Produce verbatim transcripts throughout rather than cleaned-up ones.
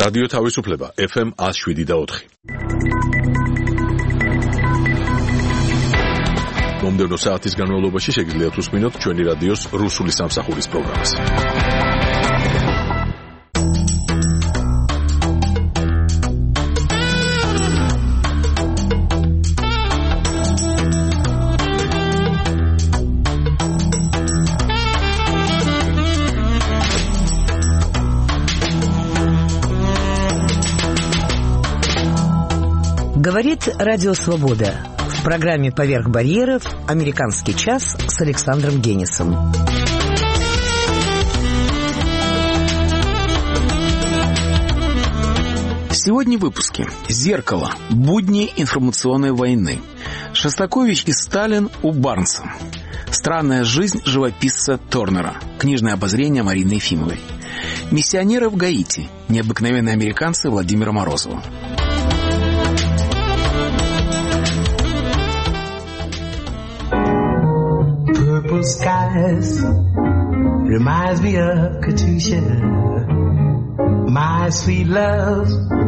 რადიო თავისუფლება ეფ ემ one oh seven და four. მომდევნო საათის განმავლობაში შეგიძლიათ უსმინოთ ჩვენი რადიოს რუსული სამსახურის პროგრამას. Говорит Радио Свобода. В программе «Поверх барьеров» «Американский час» с Александром Генисом. Сегодня в выпуске. Зеркало. Будни информационной войны. Шостакович и Сталин у Барнса. Странная жизнь живописца Торнера. Книжное обозрение Марины Ефимовой. Миссионеры в Гаити. Необыкновенные американцы Владимира Морозова. Purple skies reminds me of Katusha, my sweet love,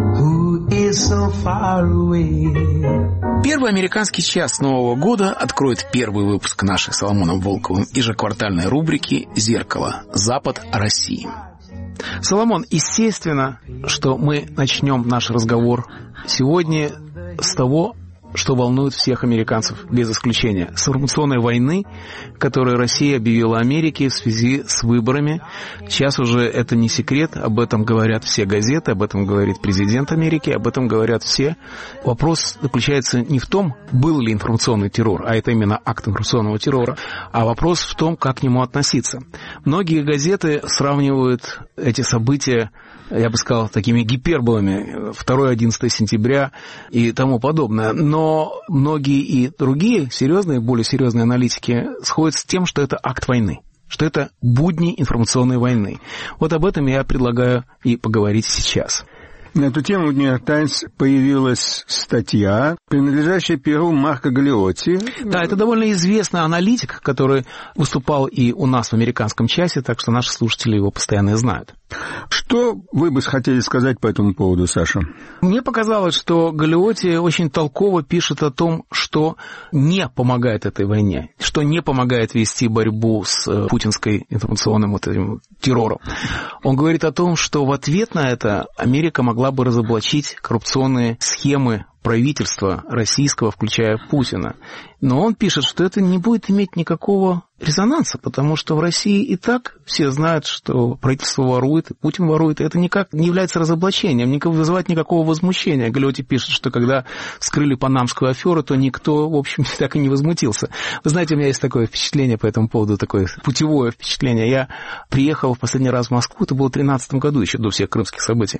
who is so far away. Первый американский час Нового года откроет первый выпуск нашей с Соломоном Волковым ежеквартальной рубрики «Зеркало. Запад России». Соломон, естественно, что мы начнем наш разговор сегодня с того, что волнует всех американцев без исключения. С информационной войны, которую Россия объявила Америке в связи с выборами. Сейчас уже это не секрет, об этом говорят все газеты, об этом говорит президент Америки, об этом говорят все. Вопрос заключается не в том, был ли информационный террор, а это именно акт информационного террора, а вопрос в том, как к нему относиться. Многие газеты сравнивают эти события, я бы сказал, такими гиперболами, второе одиннадцатое сентября и тому подобное. Но многие и другие серьезные, более серьезные аналитики сходят с тем, что это акт войны, что это будни информационной войны. Вот об этом я предлагаю и поговорить сейчас. На эту тему в «Нью-Йорк Таймс» появилась статья, принадлежащая перу Марко Галлиотти. Да, это довольно известный аналитик, который выступал и у нас в американском часе, так что наши слушатели его постоянно знают. Что вы бы хотели сказать по этому поводу, Саша? Мне показалось, что Галлиотти очень толково пишет о том, что не помогает этой войне, что не помогает вести борьбу с путинской информационным вот этим террором. Он говорит о том, что в ответ на это Америка могла бы разоблачить коррупционные схемы правительства российского, включая Путина. Но он пишет, что это не будет иметь никакого резонанса, потому что в России и так все знают, что правительство ворует, и Путин ворует, и это никак не является разоблачением, не вызывает никакого возмущения. Галлиотти пишет, что когда вскрыли панамскую аферу, то никто, в общем, так и не возмутился. Вы знаете, у меня есть такое впечатление по этому поводу, такое путевое впечатление. Я приехал в последний раз в Москву, это было в две тысячи тринадцатом году, еще до всех крымских событий.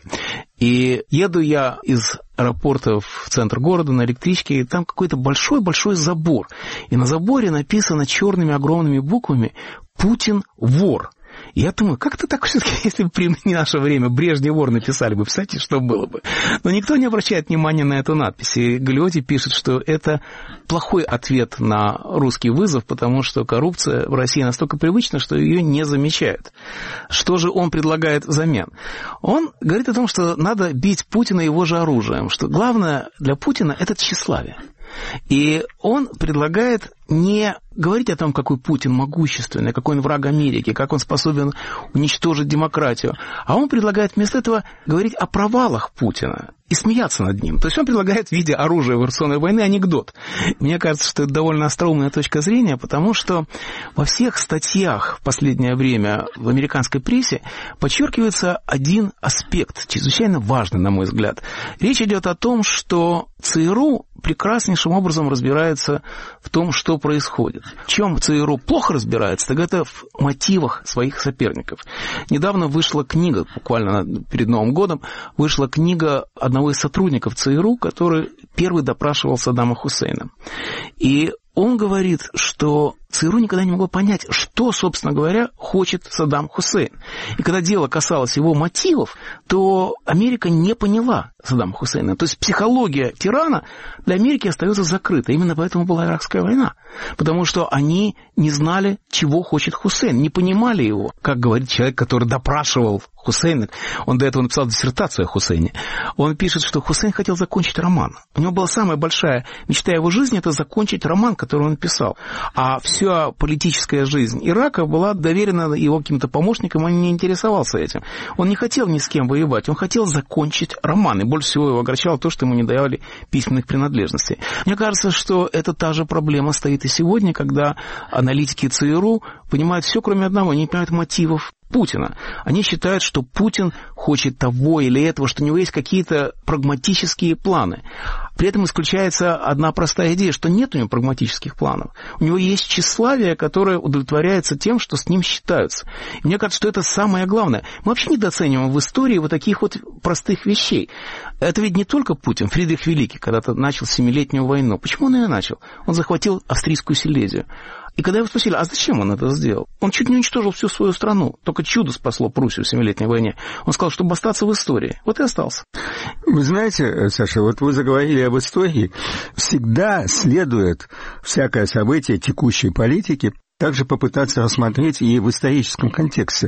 И еду я из аэропорта в центр города на электричке, и там какой-то большой-большой забор. И на заборе написано черными огромными буквами «Путин вор». И я думаю, как это так все-таки, если бы при наше время Брежнев вор написали бы, представьте, что было бы. Но никто не обращает внимания на эту надпись. И Галлиотти пишет, что это плохой ответ на русский вызов, потому что коррупция в России настолько привычна, что ее не замечают. Что же он предлагает взамен? Он говорит о том, что надо бить Путина его же оружием, что главное для Путина – это тщеславие. И он предлагает не говорить о том, какой Путин могущественный, какой он враг Америки, как он способен уничтожить демократию, а он предлагает вместо этого говорить о провалах Путина и смеяться над ним. То есть он предлагает в виде оружия информационной войны анекдот. Мне кажется, что это довольно остроумная точка зрения, потому что во всех статьях в последнее время в американской прессе подчеркивается один аспект, чрезвычайно важный, на мой взгляд. Речь идет о том, что ЦРУ прекраснейшим образом разбирается в том, что происходит. В чем ЦРУ плохо разбирается, так это в мотивах своих соперников. Недавно вышла книга, буквально перед Новым годом, вышла книга одного из сотрудников ЦРУ, который первый допрашивал Саддама Хусейна. И он говорит, что ЦРУ никогда не могло понять, что, собственно говоря, хочет Саддам Хусейн. И когда дело касалось его мотивов, то Америка не поняла Саддама Хусейна. То есть психология тирана для Америки остается закрыта. Именно поэтому была Иракская война. Потому что они не знали, чего хочет Хусейн, не понимали его. Как говорит человек, который допрашивал Хусейна, он до этого написал диссертацию о Хусейне. Он пишет, что Хусейн хотел закончить роман. У него была самая большая мечта его жизни – это закончить роман, который он писал. А вся политическая жизнь Ирака была доверена его каким-то помощникам, он не интересовался этим. Он не хотел ни с кем воевать, он хотел закончить роман. И больше всего его огорчало то, что ему не давали письменных принадлежностей. Мне кажется, что это та же проблема стоит и сегодня, когда аналитики ЦРУ понимают все, кроме одного, они не понимают мотивов Путина. Они считают, что Путин хочет того или этого, что у него есть какие-то прагматические планы. При этом исключается одна простая идея, что нет у него прагматических планов. У него есть тщеславие, которое удовлетворяется тем, что с ним считаются. И мне кажется, что это самое главное. Мы вообще недооцениваем в истории вот таких вот простых вещей. Это ведь не только Путин. Фридрих Великий когда-то начал Семилетнюю войну. Почему он ее начал? Он захватил австрийскую Силезию. И когда его спросили, а зачем он это сделал? Он чуть не уничтожил всю свою страну. Только чудо спасло Пруссию в Семилетней войне. Он сказал, чтобы остаться в истории. Вот и остался. Вы знаете, Саша, вот вы заговорили об истории. Всегда следует всякое событие текущей политики также попытаться рассмотреть и в историческом контексте.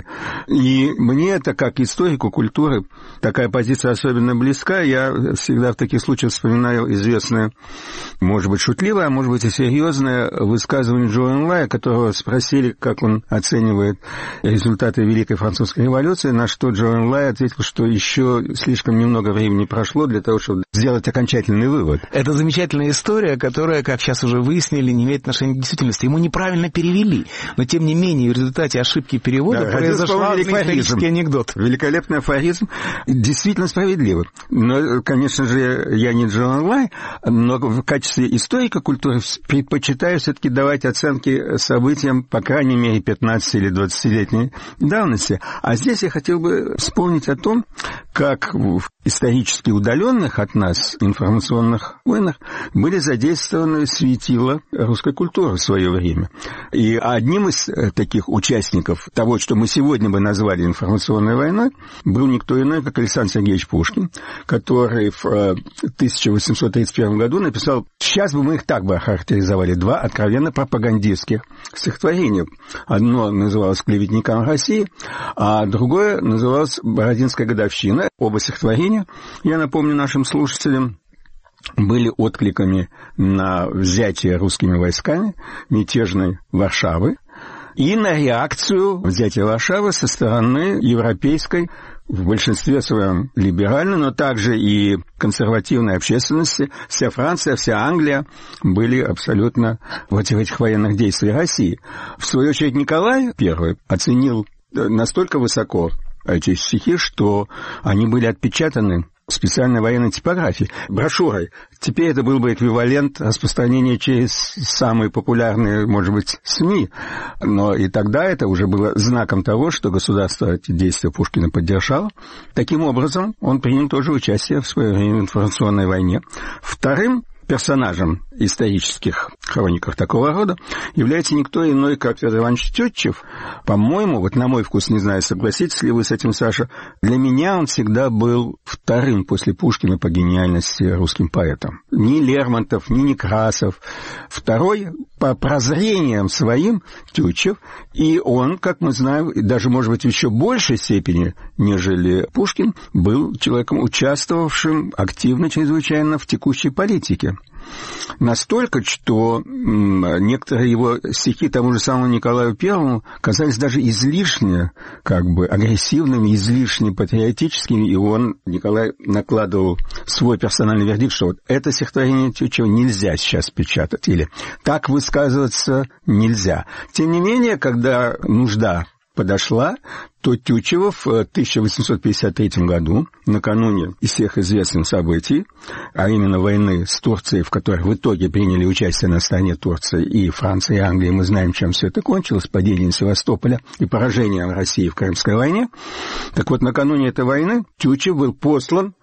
И мне это, как историку культуры, такая позиция особенно близка. Я всегда в таких случаях вспоминаю известное, может быть, шутливое, а может быть и серьезное высказывание Джо Энлая, которого спросили, как он оценивает результаты Великой Французской революции, на что Джо Энлай ответил, что еще слишком немного времени прошло для того, чтобы сделать окончательный вывод. Это замечательная история, которая, как сейчас уже выяснили, не имеет отношения к действительности. Ему неправильно перевели. Но, тем не менее, в результате ошибки перевода да, произошел исторический анекдот. Великолепный афоризм, действительно справедливый. Но, конечно же, я не Джо Энлай, но в качестве историка культуры предпочитаю все-таки давать оценки событиям, по крайней мере, пятнадцати- или двадцатилетней давности. А здесь я хотел бы вспомнить о том, как в исторически удаленных от нас информационных войнах были задействованы светила русской культуры в свое время. И одним из таких участников того, что мы сегодня бы назвали информационной войной, был никто иной, как Александр Сергеевич Пушкин, который в тысяча восемьсот тридцать первом году написал, сейчас бы мы их так бы охарактеризовали, два откровенно пропагандистских стихотворения. Одно называлось «Клеветникам России», а другое называлось «Бородинская годовщина». Оба стихотворения, я напомню нашим слушателям, были откликами на взятие русскими войсками мятежной Варшавы и на реакцию взятия Варшавы со стороны европейской, в большинстве своем либеральной, но также и консервативной общественности. Вся Франция, вся Англия были абсолютно против этих военных действий России. В свою очередь Николай Первый оценил настолько высоко эти стихи, что они были отпечатаны в специальной военной типографии, брошюрой. Теперь это был бы эквивалент распространения через самые популярные, может быть, СМИ. Но и тогда это уже было знаком того, что государство эти действия Пушкина поддержало. Таким образом, он принял тоже участие в свое время в информационной войне. Вторым персонажем исторических хрониках такого рода является никто иной, как Федор Иванович Тютчев. По-моему, вот на мой вкус, не знаю, согласитесь ли вы с этим, Саша, для меня он всегда был вторым после Пушкина по гениальности русским поэтом. Ни Лермонтов, ни Некрасов. Второй по прозрениям своим Тютчев. И он, как мы знаем, даже, может быть, в еще большей степени, нежели Пушкин, был человеком, участвовавшим активно, чрезвычайно в текущей политике. Настолько, что некоторые его стихи тому же самому Николаю Первому казались даже излишне, как бы агрессивными, излишне патриотическими, и он, Николай, накладывал свой персональный вердикт, что вот это стихотворение Тютчева нельзя сейчас печатать, или так высказываться нельзя. Тем не менее, когда нужда подошла, то Тютчева в тысяча восемьсот пятьдесят третьем году, накануне из всех известных событий, а именно войны с Турцией, в которой в итоге приняли участие на стороне Турции и Франции, и Англии, мы знаем, чем все это кончилось, падением Севастополя и поражением России в Крымской войне. Так вот, накануне этой войны Тютчев был послан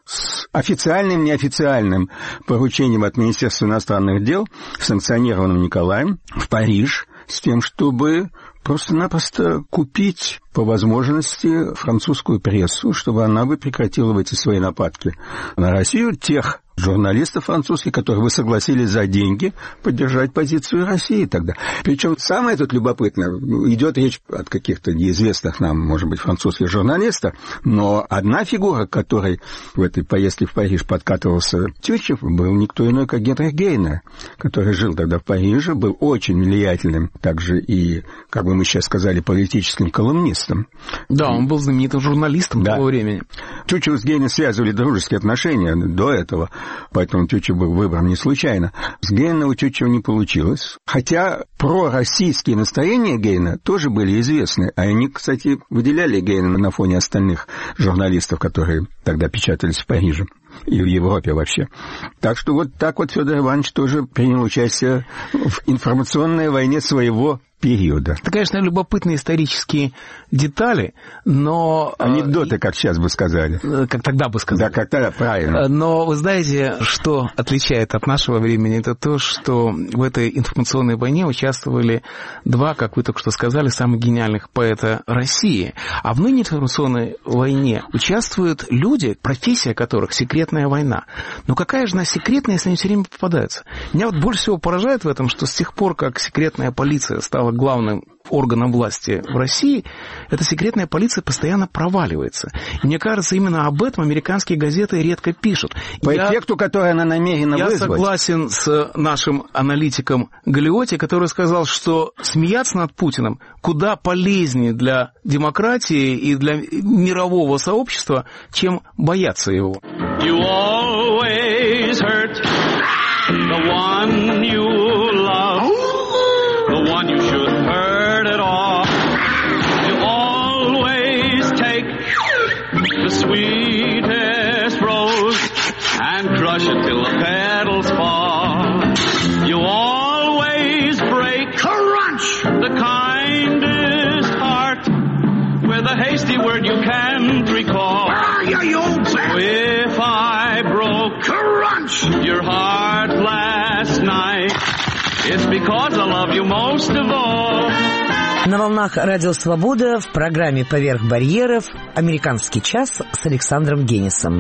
с официальным, неофициальным поручением от Министерства иностранных дел, санкционированным Николаем, в Париж с тем, чтобы просто-напросто купить по возможности французскую прессу, чтобы она бы прекратила эти свои нападки на Россию, тех журналистов французских, которые вы согласились за деньги поддержать позицию России тогда. Причем самое тут любопытное, идет речь от каких-то неизвестных нам, может быть, французских журналистов, но одна фигура, которой в этой поездке в Париж подкатывался Тютчев, был никто иной, как Генрих Гейне, который жил тогда в Париже, был очень влиятельным, также и, как бы мы сейчас сказали, политическим колумнистом. Да, он был знаменитым журналистом да. того времени. Тютчев с Гейне связывали дружеские отношения до этого, поэтому Тютчев был выбран не случайно. С Гейне у Тютчева не получилось. Хотя пророссийские настроения Гейна тоже были известны. А они, кстати, выделяли Гейна на фоне остальных журналистов, которые тогда печатались в Париже и в Европе вообще. Так что вот так вот Федор Иванович тоже принял участие в информационной войне своего периода. Это, конечно, любопытные исторические детали, но... Анекдоты, как сейчас бы сказали. Как тогда бы сказали. Да, как тогда, правильно. Но вы знаете, что отличает от нашего времени, это то, что в этой информационной войне участвовали два, как вы только что сказали, самых гениальных поэта России. А в нынешней информационной войне участвуют люди, профессия которых секретная война. Но какая же она секретная, если они все время попадаются? Меня вот больше всего поражает в этом, что с тех пор, как секретная полиция стала главным органом власти в России, эта секретная полиция постоянно проваливается. И мне кажется, именно об этом американские газеты редко пишут. По я, эффекту, который она намерена я вызвать. Я согласен с нашим аналитиком Галиотти, который сказал, что смеяться над Путиным куда полезнее для демократии и для мирового сообщества, чем бояться его. You always hurt the one you love. The one you shouldn't hurt at all. You always take the sweetest rose and crush it till the petals fall. You always break crunch the kindest heart with a hasty word you can't recall. Yeah, you old so if I broke crunch your heart last night, it's because I love you most of all. На волнах Радио Свобода в программе «Поверх барьеров» «Американский час» с Александром Генисом.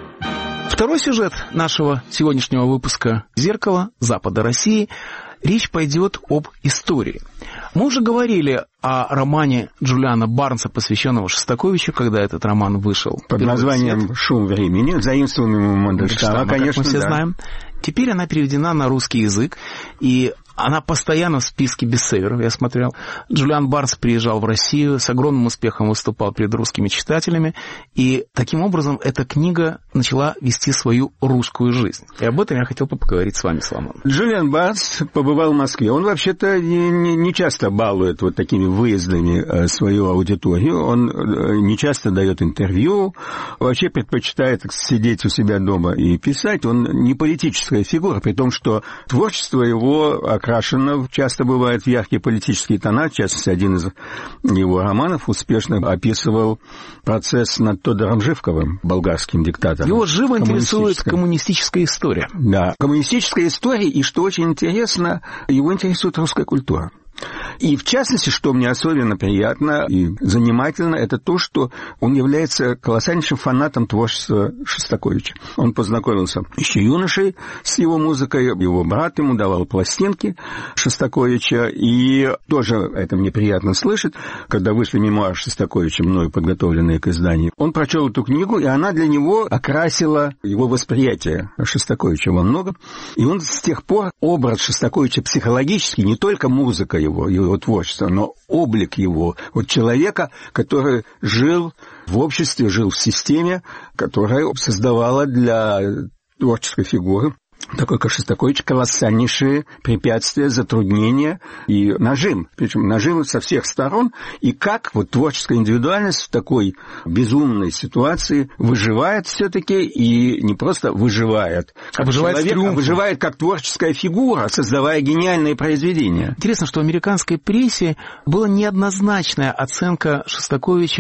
Второй сюжет нашего сегодняшнего выпуска «Зеркало Запада России». Речь пойдет об истории. Мы уже говорили о романе Джулиана Барнса, посвященного Шостаковичу, когда этот роман вышел. Под названием свет. «Шум времени», заимствованным у Мандельштама, конечно, как мы все да. знаем. Теперь она переведена на русский язык, и она постоянно в списке бестселлеров, я смотрел. Джулиан Барнс приезжал в Россию, с огромным успехом выступал перед русскими читателями, и таким образом эта книга начала вести свою русскую жизнь. И об этом я хотел бы поговорить с вами, Соломон. Джулиан Барнс побывал в Москве. Он вообще-то не, не, не часто балует вот такими выездами свою аудиторию. Он не часто дает интервью, вообще предпочитает сидеть у себя дома и писать. Он не политическая фигура, при том, что творчество его окрашено, часто бывает в яркие политические тона. В частности, один из его романов успешно описывал процесс над Тодором Живковым, болгарским диктатором. Его живо интересует коммунистическая история. Да, коммунистическая история, и, что очень интересно, его интересует русская культура. И, в частности, что мне особенно приятно и занимательно, это то, что он является колоссальнейшим фанатом творчества Шостаковича. Он познакомился еще юношей с его музыкой, его брат ему давал пластинки Шостаковича, и тоже это мне приятно слышать, когда вышли мемуары Шостаковича, мною подготовленные к изданию. Он прочел эту книгу, и она для него окрасила его восприятие Шостаковича во многом. И он с тех пор образ Шостаковича психологически, не только музыка его, его творчество, но облик его, вот человека, который жил в обществе, жил в системе, которая создавала для творческой фигуры такой, как Шостакович, колоссальнейшие препятствия, затруднения и нажим. Причем нажим со всех сторон. И как вот творческая индивидуальность в такой безумной ситуации выживает все-таки, и не просто выживает, а выживает, человек, а выживает как творческая фигура, создавая гениальные произведения. Интересно, что в американской прессе была неоднозначная оценка Шостаковича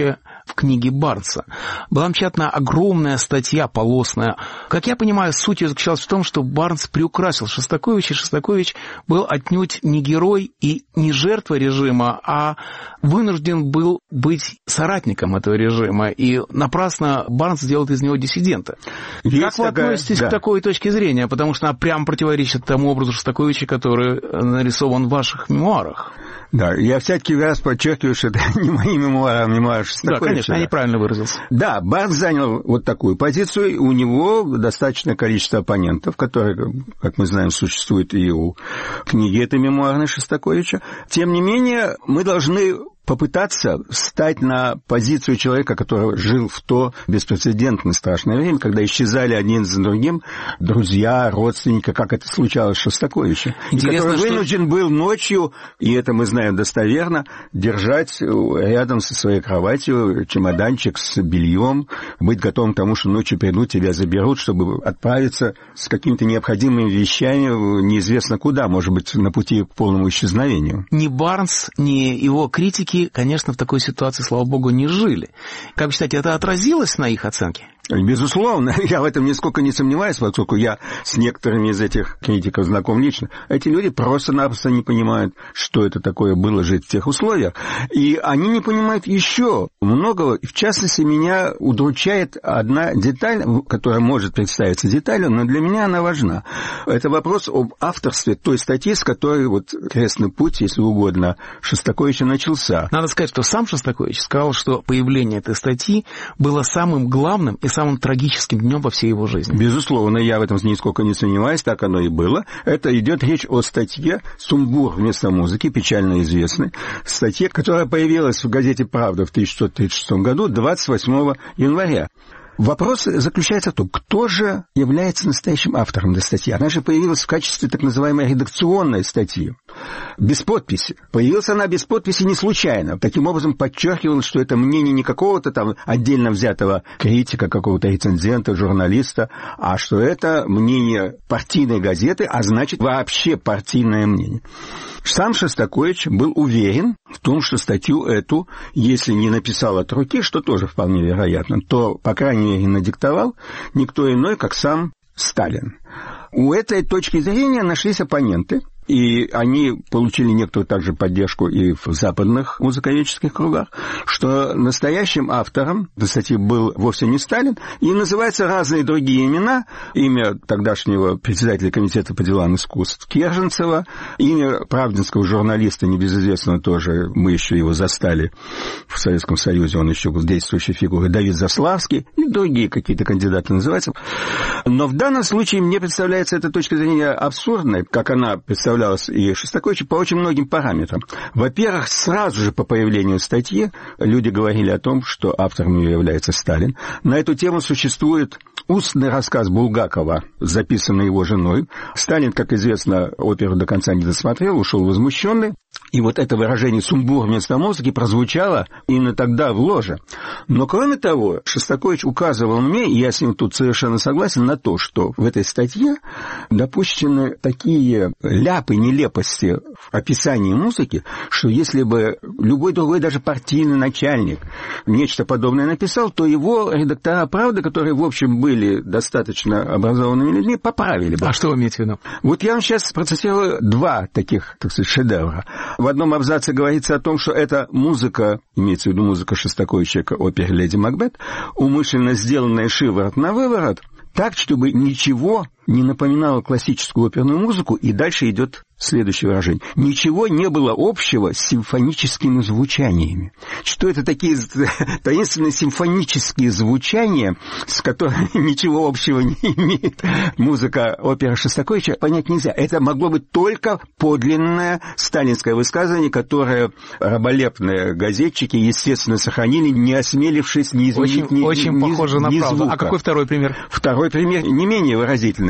в книге Барнса. Была напечатана огромная статья полосная. Как я понимаю, суть ее заключалась в том, что Барнс приукрасил Шостаковича, и Шостакович был отнюдь не герой и не жертва режима, а вынужден был быть соратником этого режима, и напрасно Барнс делает из него диссидента. Есть как вы такая, относитесь да. к такой точке зрения? Потому что она прямо противоречит тому образу Шостаковича, который нарисован в ваших мемуарах. Да, я всякий раз подчеркиваю, что это не мои мемуары, а мемуары Шостаковича. Да, конечно, я неправильно выразился. Да, Барнс занял вот такую позицию. У него достаточное количество оппонентов, которые, как мы знаем, существуют и у книги этой мемуарной Шостаковича. Тем не менее, мы должны попытаться встать на позицию человека, который жил в то беспрецедентно страшное время, когда исчезали один за другим друзья, родственники, как это случалось с Шостаковичем. И который что... вынужден был ночью, и это мы знаем достоверно, держать рядом со своей кроватью чемоданчик с бельем, быть готовым к тому, что ночью придут, тебя заберут, чтобы отправиться с какими-то необходимыми вещами неизвестно куда, может быть, на пути к полному исчезновению. Ни Барнс, ни его критики, конечно, в такой ситуации, слава богу, не жили. Как вы считаете, это отразилось на их оценке? Безусловно, я в этом нисколько не сомневаюсь, поскольку я с некоторыми из этих критиков знаком лично. Эти люди просто-напросто не понимают, что это такое было жить в тех условиях. И они не понимают еще многого. В частности, меня удручает одна деталь, которая может представиться деталью, но для меня она важна. Это вопрос об авторстве той статьи, с которой вот крестный путь, если угодно, Шостаковича начался. Надо сказать, что сам Шостакович сказал, что появление этой статьи было самым главным и самым трагическим днем во всей его жизни. Безусловно, я в этом нисколько не сомневаюсь, так оно и было. Это идет речь о статье «Сумбур вместо музыки», печально известной, статье, которая появилась в газете «Правда» в тысяча девятьсот тридцать шестом году, двадцать восьмого января. Вопрос заключается в том, кто же является настоящим автором этой статьи. Она же появилась в качестве так называемой редакционной статьи, без подписи. Появилась она без подписи не случайно. Таким образом подчеркивалось, что это мнение не какого-то там отдельно взятого критика, какого-то рецензента, журналиста, а что это мнение партийной газеты, а значит вообще партийное мнение. Сам Шостакович был уверен в том, что статью эту, если не написал от руки, что тоже вполне вероятно, то, по крайней мере, надиктовал никто иной, как сам Сталин. У этой точки зрения нашлись оппоненты, и они получили некоторую также поддержку и в западных музыковедческих кругах, что настоящим автором этой статьи был вовсе не Сталин, и называются разные другие имена. Имя тогдашнего председателя комитета по делам искусств Керженцева, имя правдинского журналиста, небезызвестного тоже, мы еще его застали в Советском Союзе, он еще был действующей фигурой, Давид Заславский, и другие какие-то кандидаты называются. Но в данном случае мне представляется эта точка зрения абсурдной, как она представляется и Шостаковича по очень многим параметрам. Во-первых, сразу же по появлению статьи люди говорили о том, что автором ее является Сталин. На эту тему существует устный рассказ Булгакова, записанный его женой. Сталин, как известно, оперу до конца не досмотрел, ушел возмущенный. И вот это выражение «сумбур вместо музыки» прозвучало именно тогда в ложе. Но, кроме того, Шостакович указывал мне, и я с ним тут совершенно согласен, на то, что в этой статье допущены такие ляпы, нелепости в описании музыки, что если бы любой другой, даже партийный начальник, нечто подобное написал, то его редактора «Правды», которые, в общем, были достаточно образованными людьми, поправили бы. А что вы имеете в виду? Вот я вам сейчас процитирую два таких, так сказать, шедевра. В одном абзаце говорится о том, что эта музыка, имеется в виду музыка Шостаковича к опере «Леди Макбет», умышленно сделанная шиворот на выворот, так, чтобы ничего не напоминало классическую оперную музыку, и дальше идет следующее выражение. Ничего не было общего с симфоническими звучаниями. Что это такие таинственные симфонические звучания, с которыми ничего общего не имеет музыка оперы Шостаковича, понять нельзя. Это могло быть только подлинное сталинское высказывание, которое раболепные газетчики, естественно, сохранили, не осмелившись не изменить очень, ни, очень ни, похоже ни на правду. звука. А какой второй пример? Второй пример не менее выразительный.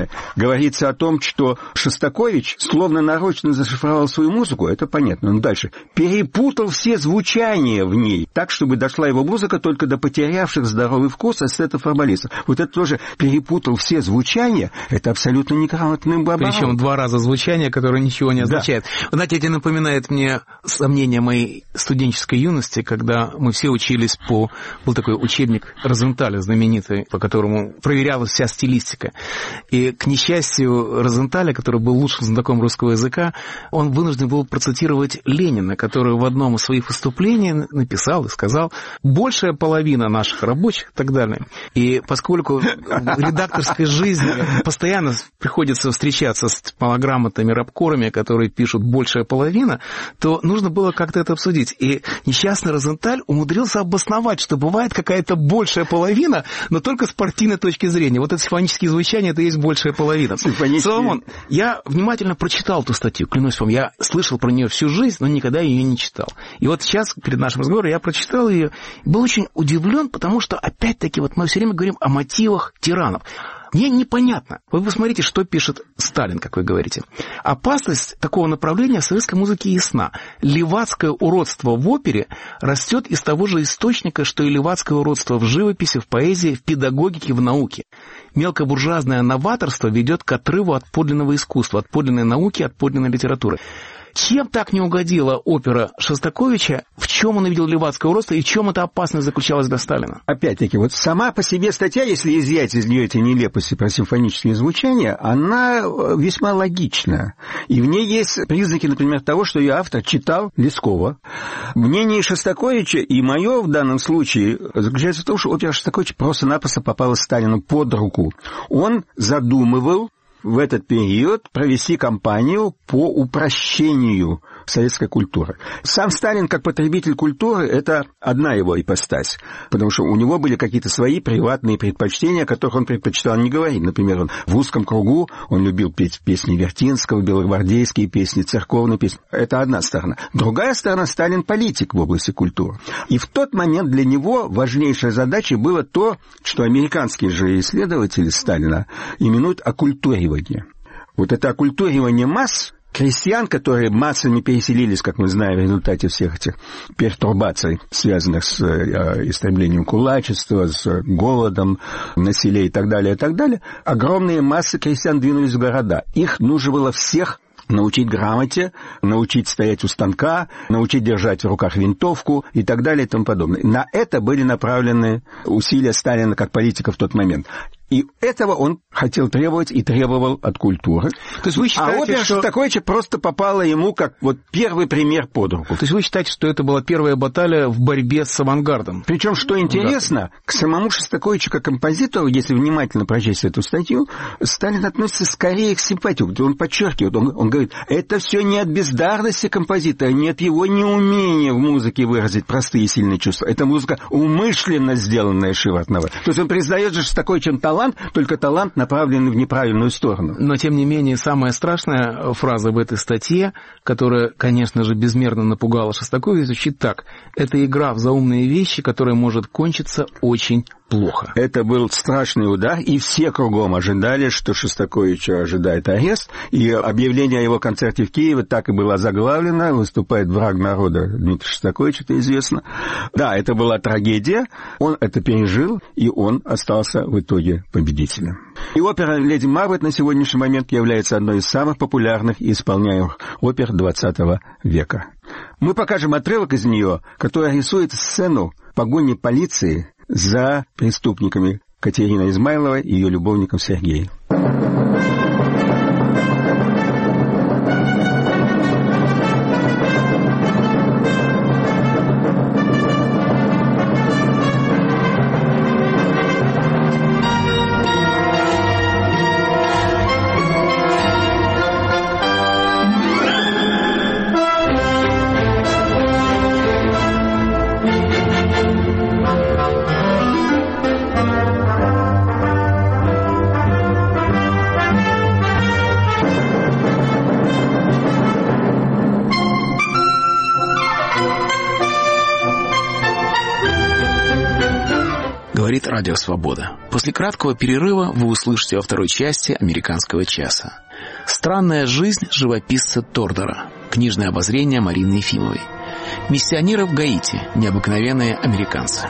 Сталина говорится о том, что Шостакович словно нарочно зашифровал свою музыку, это понятно, но дальше, перепутал все звучания в ней, так, чтобы дошла его музыка только до потерявших здоровый вкус ассетов-форболистов. Вот это тоже перепутал все звучания, это абсолютно неграмотный оборот. Причем два раза звучание, которое ничего не означает. Да. Вы знаете, это напоминает мне сомнения моей студенческой юности, когда мы все учились по... Был такой учебник Розенталя знаменитый, по которому проверялась вся стилистика. И, к несчастью, Розенталя, который был лучшим знатоком русского языка, он вынужден был процитировать Ленина, который в одном из своих выступлений написал и сказал: большая половина наших рабочих и так далее. И поскольку в редакторской жизни постоянно приходится встречаться с малограмотными рабкорами, которые пишут «большая половина», то нужно было как-то это обсудить. И несчастный Розенталь умудрился обосновать, что бывает какая-то большая половина, но только с партийной точки зрения. Вот это симфонические звучания, это и есть большая половина. Симфонические... Соломон, я внимательно прочитал эту статью, клянусь вам, я слышал про нее всю жизнь, но никогда ее не читал. И вот сейчас, перед нашим разговором, я прочитал ее, был очень удивлен, потому что, опять-таки, вот мы все время говорим о мотивах тиранов. Мне непонятно. Вы посмотрите, что пишет Сталин, как вы говорите. Опасность такого направления в советской музыке ясна. Левацкое уродство в опере растет из того же источника, что и левацкое уродство в живописи, в поэзии, в педагогике, в науке. Мелкобуржуазное новаторство ведет к отрыву от подлинного искусства, от подлинной науки, от подлинной литературы. Чем так не угодила опера Шостаковича, в чем он увидел левацкое уродство и в чем эта опасность заключалась для Сталина? Опять-таки, вот сама по себе статья, если изъять из нее эти нелепости про симфонические звучания, она весьма логична. И в ней есть признаки, например, того, что ее автор читал Лескова. Мнение Шостаковича и мое в данном случае заключается в том, что опера Шостаковича просто-напросто попала Сталину под руку. Он задумывал в этот период провести кампанию по упрощению советской культуры. Сам Сталин, как потребитель культуры, это одна его ипостась, потому что у него были какие-то свои приватные предпочтения, о которых он предпочитал не говорить. Например, он в узком кругу, он любил петь песни Вертинского, белогвардейские песни, церковные песни. Это одна сторона. Другая сторона, Сталин политик в области культуры. И в тот момент для него важнейшей задачей было то, что американские же исследователи Сталина именуют оккультуриванием. Вот это оккультуривание масс, крестьян, которые массами переселились, как мы знаем, в результате всех этих пертурбаций, связанных с э, истреблением кулачества, с голодом на селе и так далее, и так далее, огромные массы крестьян двинулись в города. Их нужно было всех научить грамоте, научить стоять у станка, научить держать в руках винтовку и так далее и тому подобное. На это были направлены усилия Сталина как политика в тот момент. И этого он хотел требовать и требовал от культуры. То есть вы считаете, а опера что... Шостаковича просто попала ему как вот первый пример под руку. То есть вы считаете, что это была первая баталия в борьбе с авангардом? Причем, что интересно, к самому Шостаковичу как композитору, если внимательно прочесть эту статью, Сталин относится скорее к симпатии. Он подчеркивает, он, он говорит, это все не от бездарности композитора, не от его неумения в музыке выразить простые и сильные чувства. Это музыка умышленно сделанная Шивартнова. То есть он признает же Шостаковичем талант, только талант, направленный в неправильную сторону. Но, тем не менее, самая страшная фраза в этой статье, которая, конечно же, безмерно напугала Шостаковича, звучит так. Это игра в заумные вещи, которая может кончиться очень плохо. Это был страшный удар, и все кругом ожидали, что Шостаковича ожидает арест, и объявление о его концерте в Киеве так и было заглавлено, выступает враг народа Дмитрий Шостакович, это известно. Да, это была трагедия, он это пережил, и он остался в итоге победителем. И опера «Леди Макбет» на сегодняшний момент является одной из самых популярных и исполняемых опер двадцатого века. Мы покажем отрывок из нее, который рисует сцену погони полиции за преступниками Катериной Измайловой и ее любовником Сергеем. говорит Радио Свобода. После краткого перерыва вы услышите во второй части «Американского часа». «Странная жизнь живописца Торнера». Книжное обозрение Марины Ефимовой. «Миссионеры в Гаити. Необыкновенные американцы».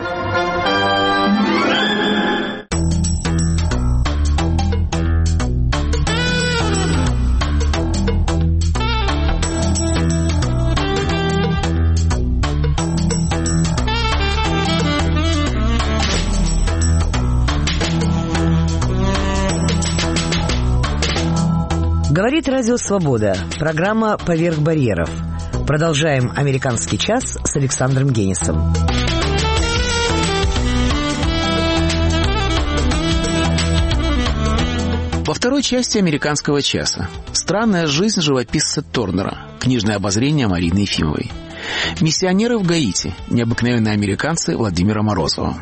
Говорит Радио Свобода. Программа «Поверх барьеров». Продолжаем «Американский час» с Александром Генисом. Во второй части «Американского часа» «Странная жизнь живописца Торнера». Книжное обозрение Марины Ефимовой. «Миссионеры в Гаити. Необыкновенные американцы» Владимира Морозова.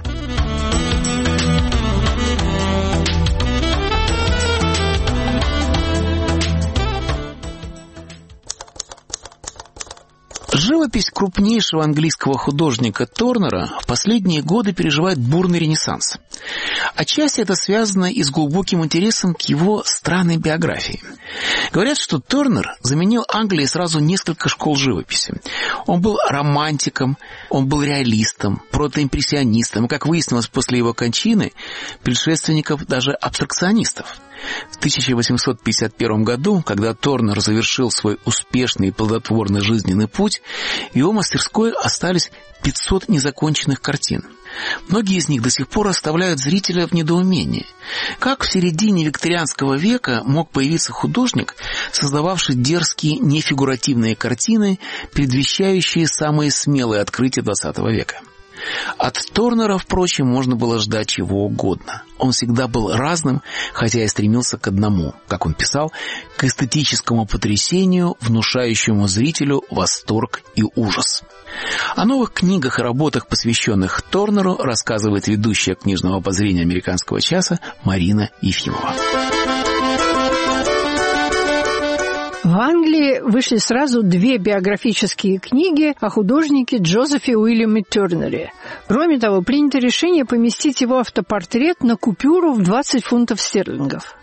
Живопись крупнейшего английского художника Торнера в последние годы переживает бурный ренессанс. Отчасти это связано и с глубоким интересом к его странной биографии. Говорят, что Торнер заменил Англии сразу несколько школ живописи. Он был романтиком, он был реалистом, протоимпрессионистом, и, как выяснилось после его кончины, предшественников даже абстракционистов. В тысяча восемьсот пятьдесят первом году, когда Торнер завершил свой успешный и плодотворный жизненный путь, в его мастерской остались пятьсот незаконченных картин. Многие из них до сих пор оставляют зрителя в недоумении. Как в середине викторианского века мог появиться художник, создававший дерзкие нефигуративные картины, предвещающие самые смелые открытия двадцатого века? От Торнера, впрочем, можно было ждать чего угодно. Он всегда был разным, хотя и стремился к одному, как он писал, к эстетическому потрясению, внушающему зрителю восторг и ужас. О новых книгах и работах, посвященных Торнеру, рассказывает ведущая книжного обозрения «Американского часа» Марина Ефимова. В Англии вышли сразу две биографические книги о художнике Джозефе Уильяме Тернере. Кроме того, принято решение поместить его автопортрет на купюру в двадцать фунтов стерлингов.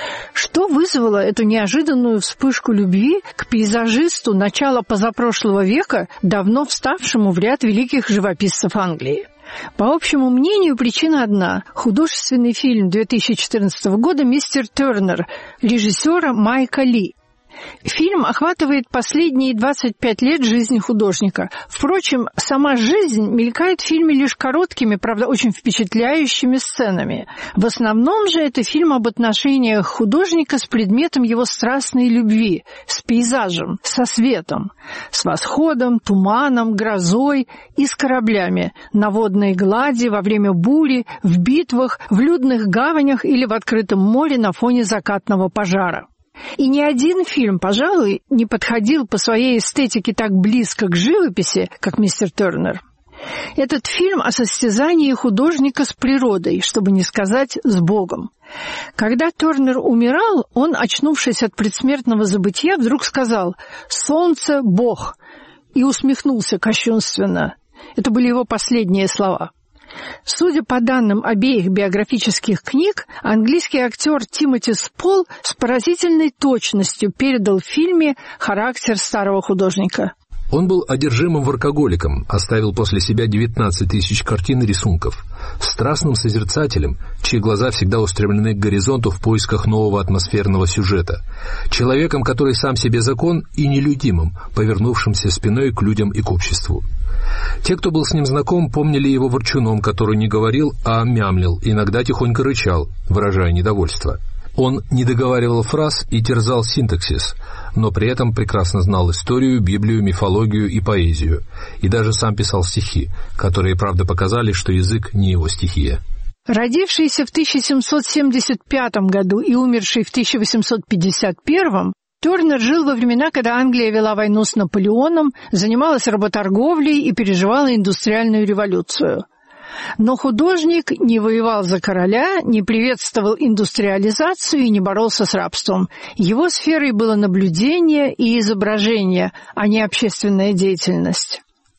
Что вызвало эту неожиданную вспышку любви к пейзажисту начала позапрошлого века, давно вставшему в ряд великих живописцев Англии? По общему мнению, причина одна – художественный фильм две тысячи четырнадцатого года «Мистер Тернер» режиссера Майка Ли. Фильм охватывает последние двадцать пять лет жизни художника. Впрочем, сама жизнь мелькает в фильме лишь короткими, правда, очень впечатляющими сценами. В основном же это фильм об отношениях художника с предметом его страстной любви, с пейзажем, со светом, с восходом, туманом, грозой и с кораблями на водной глади, во время бури, в битвах, в людных гаванях или в открытом море на фоне закатного пожара. И ни один фильм, пожалуй, не подходил по своей эстетике так близко к живописи, как «Мистер Тернер». Этот фильм о состязании художника с природой, чтобы не сказать с Богом. Когда Тернер умирал, он, очнувшись от предсмертного забытья, вдруг сказал «Солнце – Бог» и усмехнулся кощунственно. Это были его последние слова. Судя по данным обеих биографических книг, английский актер Тимоти Спол с поразительной точностью передал в фильме характер старого художника. Он был одержимым воркоголиком, оставил после себя девятнадцать тысяч картин и рисунков, страстным созерцателем, чьи глаза всегда устремлены к горизонту в поисках нового атмосферного сюжета, человеком, который сам себе закон, и нелюдимым, повернувшимся спиной к людям и к обществу. Те, кто был с ним знаком, помнили его ворчуном, который не говорил, а мямлил, иногда тихонько рычал, выражая недовольство. Он не договаривал фраз и терзал синтаксис, но при этом прекрасно знал историю, Библию, мифологию и поэзию, и даже сам писал стихи, которые, правда, показали, что язык не его стихия. Родившийся в тысяча семьсот семьдесят пятом году и умерший в тысяча восемьсот пятьдесят первом, Тернер жил во времена, когда Англия вела войну с Наполеоном, занималась работорговлей и переживала индустриальную революцию. Но художник не воевал за короля, не приветствовал индустриализацию и не боролся с рабством. Его сферой было наблюдение и изображение, а не общественная деятельность.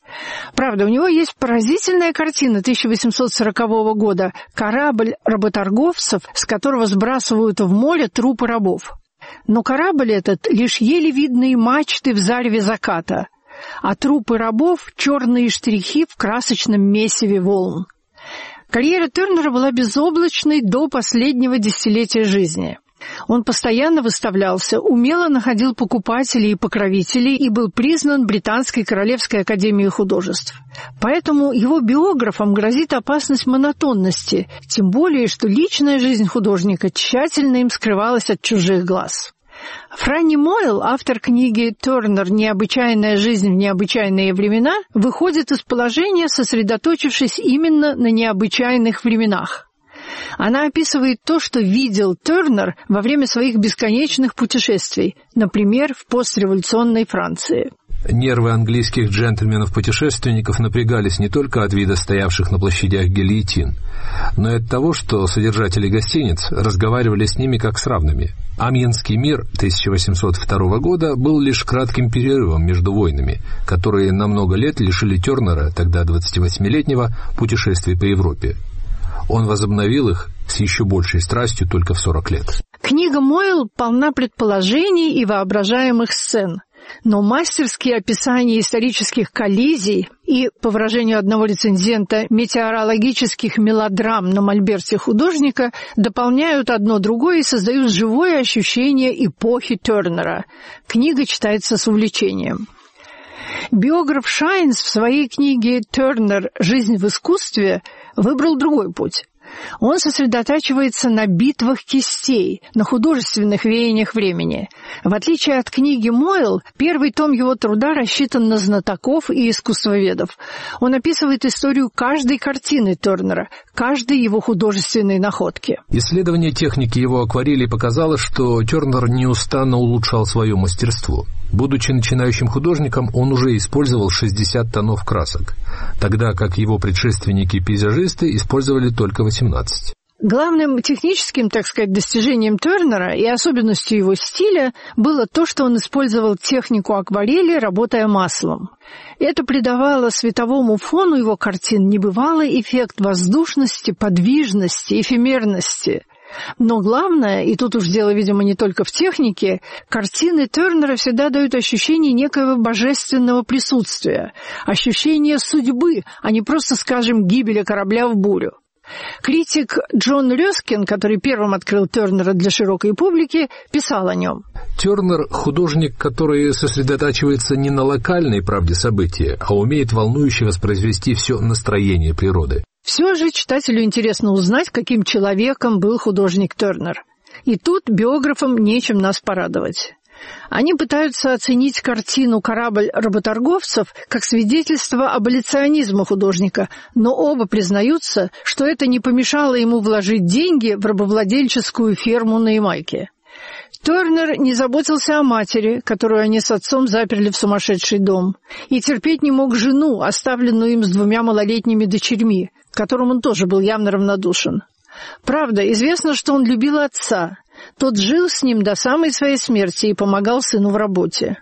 Правда, у него есть поразительная картина тысяча восемьсот сорокового года «Корабль работорговцев, с которого сбрасывают в море трупы рабов». Но корабль этот — лишь еле видные мачты в зареве заката, а трупы рабов — черные штрихи в красочном месиве волн. Карьера Тернера была безоблачной до последнего десятилетия жизни. Он постоянно выставлялся, умело находил покупателей и покровителей и был признан Британской Королевской Академией Художеств. Поэтому его биографам грозит опасность монотонности, тем более, что личная жизнь художника тщательно им скрывалась от чужих глаз. Франни Мойл, автор книги «Тернер. Необычайная жизнь в необычайные времена», выходит из положения, сосредоточившись именно на необычайных временах. Она описывает то, что видел Тернер во время своих бесконечных путешествий, например, в постреволюционной Франции. Нервы английских джентльменов-путешественников напрягались не только от вида стоявших на площадях гильотин, но и от того, что содержатели гостиниц разговаривали с ними как с равными. Амьенский мир тысяча восемьсот второго года был лишь кратким перерывом между войнами, которые на много лет лишили Тернера, тогда двадцативосьмилетнего, путешествий по Европе. Он возобновил их с еще большей страстью только в сорок лет. Книга Мойл полна предположений и воображаемых сцен, но мастерские описания исторических коллизий и, по выражению одного рецензента, метеорологических мелодрам на мольберте художника дополняют одно другое и создают живое ощущение эпохи Тернера. Книга читается с увлечением. Биограф Шайнс в своей книге «Тернер. Жизнь в искусстве» выбрал другой путь. Он сосредотачивается на битвах кистей, на художественных веяниях времени. В отличие от книги Мойл, первый том его труда рассчитан на знатоков и искусствоведов. Он описывает историю каждой картины Тернера, каждой его художественной находки. Исследование техники его акварели показало, что Тернер неустанно улучшал свое мастерство. Будучи начинающим художником, он уже использовал шестьдесят тонов красок, тогда как его предшественники-пейзажисты использовали только восемнадцать. Главным техническим, так сказать, достижением Тернера и особенностью его стиля было то, что он использовал технику акварели, работая маслом. Это придавало световому фону его картин небывалый эффект воздушности, подвижности, эфемерности. Но главное, и тут уж дело, видимо, не только в технике, картины Тернера всегда дают ощущение некоего божественного присутствия, ощущение судьбы, а не просто, скажем, гибели корабля в бурю. Критик Джон Рёскин, который первым открыл Тернера для широкой публики, писал о нем. Тернер — художник, который сосредотачивается не на локальной правде события, а умеет волнующе воспроизвести все настроение природы. Все же читателю интересно узнать, каким человеком был художник Тернер. И тут биографам нечем нас порадовать. Они пытаются оценить картину «Корабль работорговцев» как свидетельство аболиционизма художника, но оба признаются, что это не помешало ему вложить деньги в рабовладельческую ферму на Ямайке. Тернер не заботился о матери, которую они с отцом заперли в сумасшедший дом, и терпеть не мог жену, оставленную им с двумя малолетними дочерьми, к которым он тоже был явно равнодушен. Правда, известно, что он любил отца. Тот жил с ним до самой своей смерти и помогал сыну в работе.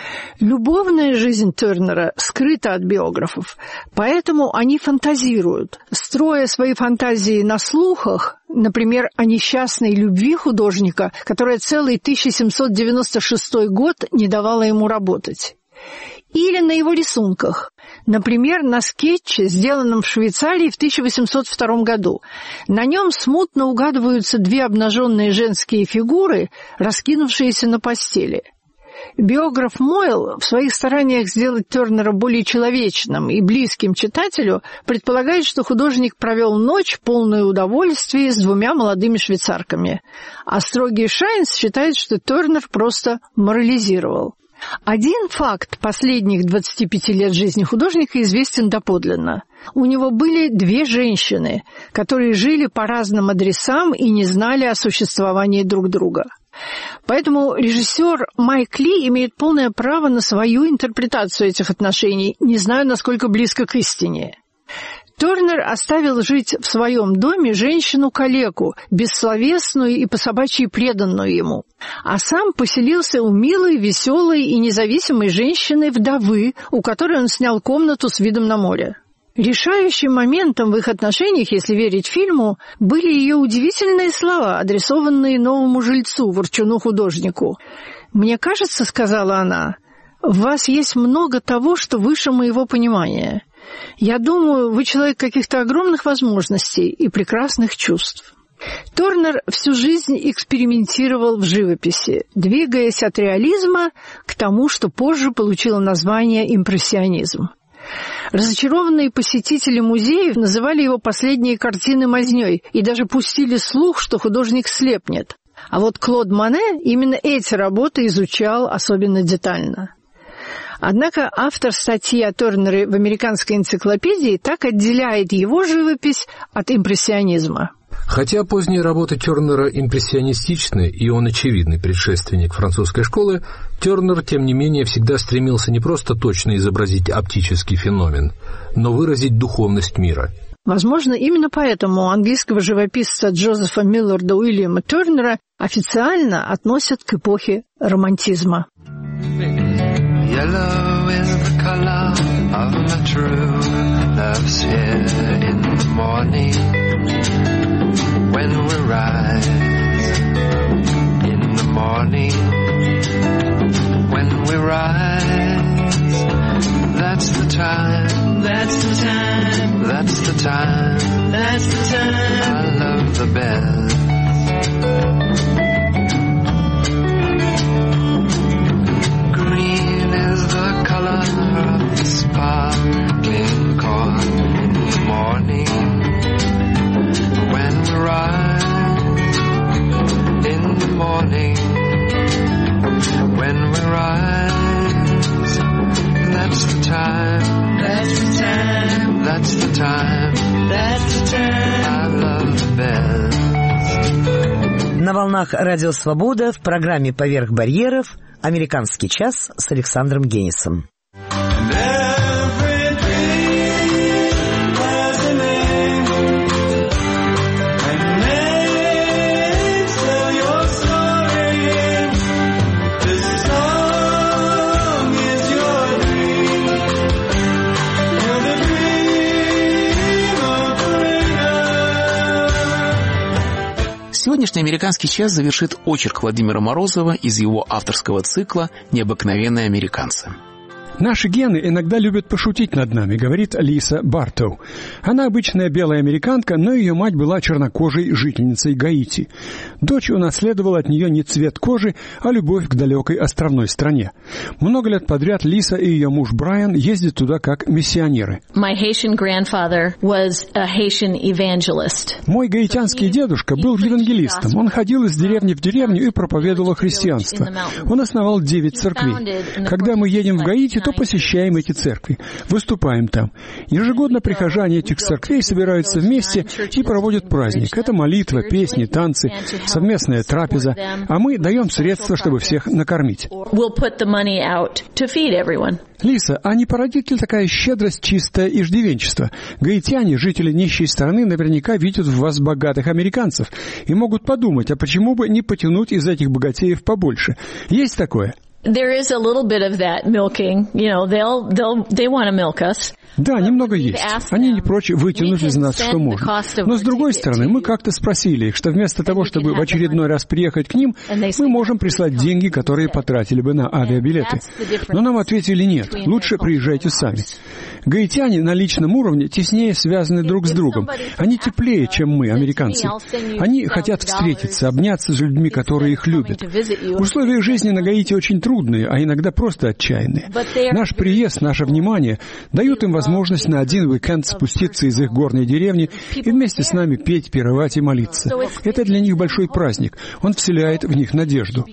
Любовная жизнь Тернера скрыта от биографов, поэтому они фантазируют, строя свои фантазии на слухах, например, о несчастной любви художника, которая целый тысяча семьсот девяносто шестой год не давала ему работать. Или на его рисунках, например, на скетче, сделанном в Швейцарии в тысяча восемьсот втором году. На нем смутно угадываются две обнаженные женские фигуры, раскинувшиеся на постели. Биограф Мойл в своих стараниях сделать Тернера более человечным и близким читателю предполагает, что художник провел ночь, полную удовольствия, с двумя молодыми швейцарками. А строгий Шайнс считает, что Тернер просто морализировал. Один факт последних двадцати пяти лет жизни художника известен доподлинно. У него были две женщины, которые жили по разным адресам и не знали о существовании друг друга. Поэтому режиссер Майк Ли имеет полное право на свою интерпретацию этих отношений, не знаю, насколько близко к истине. Тернер оставил жить в своем доме женщину-калеку, бессловесную и по-собачьи преданную ему, а сам поселился у милой, веселой и независимой женщины-вдовы, у которой он снял комнату с видом на море. Решающим моментом в их отношениях, если верить фильму, были ее удивительные слова, адресованные новому жильцу, ворчуну-художнику. «Мне кажется, — сказала она, — в вас есть много того, что выше моего понимания. Я думаю, вы человек каких-то огромных возможностей и прекрасных чувств». Тернер всю жизнь экспериментировал в живописи, двигаясь от реализма к тому, что позже получило название импрессионизм. Разочарованные посетители музеев называли его последние картины мазнёй и даже пустили слух, что художник слепнет. А вот Клод Моне именно эти работы изучал особенно детально. Однако автор статьи о Тернере в «Американской энциклопедии» так отделяет его живопись от импрессионизма. Хотя поздние работы Тернера импрессионистичны, и он очевидный предшественник французской школы, Тернер, тем не менее, всегда стремился не просто точно изобразить оптический феномен, но выразить духовность мира. Возможно, именно поэтому английского живописца Джозефа Милларда Уильяма Тернера официально относят к эпохе романтизма. Yellow is the color of my true love's here in the morning when we rise in the morning when we rise that's the time that's the time that's the time that's the time I love the best. The color of the sparkling corn in the morning when we rise in the morning when we rise that's the time that's the time that's the time that's the time I love the best. На волнах Радио Свобода в программе «Поверх барьеров» «Американский час» с Александром Генисом. Сегодняшний «Американский час» завершит очерк Владимира Морозова из его авторского цикла «Необыкновенные американцы». «Наши гены иногда любят пошутить над нами», — говорит Лиса Бартоу. Она обычная белая американка, но ее мать была чернокожей жительницей Гаити. Дочь унаследовала от нее не цвет кожи, а любовь к далекой островной стране. Много лет подряд Лиса и ее муж Брайан ездят туда как миссионеры. My Haitian grandfather was a Haitian evangelist. Мой гаитянский дедушка был евангелистом. Он ходил из деревни в деревню и проповедовал христианство. Он основал девять церквей. Когда мы едем в Гаити, то посещаем эти церкви, выступаем там. Ежегодно прихожане этих церквей собираются вместе и проводят праздник. Это молитва, песни, танцы, совместная трапеза, а мы даем средства, чтобы всех накормить. Лиса, а не породит ли такая щедрость чистое иждивенчество? Гаитяне, жители нищей страны, наверняка видят в вас богатых американцев и могут подумать, а почему бы не потянуть из этих богатеев побольше? Есть такое? There is a little bit of that milking, you know, they'll, they'll, they want to milk us. Да, немного есть. Они не прочь вытянуть из нас, что можно. Но, с другой стороны, мы как-то спросили их, что вместо того, чтобы в очередной раз приехать к ним, мы можем прислать деньги, которые потратили бы на авиабилеты. Но нам ответили нет, лучше приезжайте сами. Гаитяне на личном уровне теснее связаны друг с другом. Они теплее, чем мы, американцы. Они хотят встретиться, обняться с людьми, которые их любят. Условия жизни на Гаити очень трудные, а иногда просто отчаянные. Наш приезд, наше внимание дают им возможность на один уикенд спуститься из их горной деревни и вместе с нами петь, пировать и молиться. Это для них большой праздник. Он вселяет в них надежду.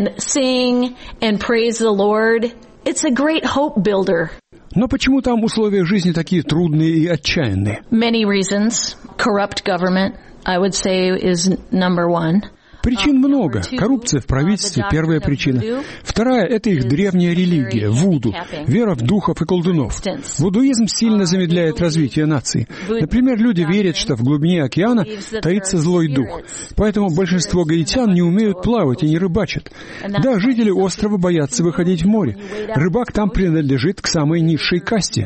Но почему там условия жизни такие трудные и отчаянные? Many reasons. Corrupt government, I would say, is number one. Причин много. Коррупция в правительстве – первая причина. Вторая – это их древняя религия – вуду, вера в духов и колдунов. Вудуизм сильно замедляет развитие нации. Например, люди верят, что в глубине океана таится злой дух. Поэтому большинство гаитян не умеют плавать и не рыбачат. Да, жители острова боятся выходить в море. Рыбак там принадлежит к самой низшей касте.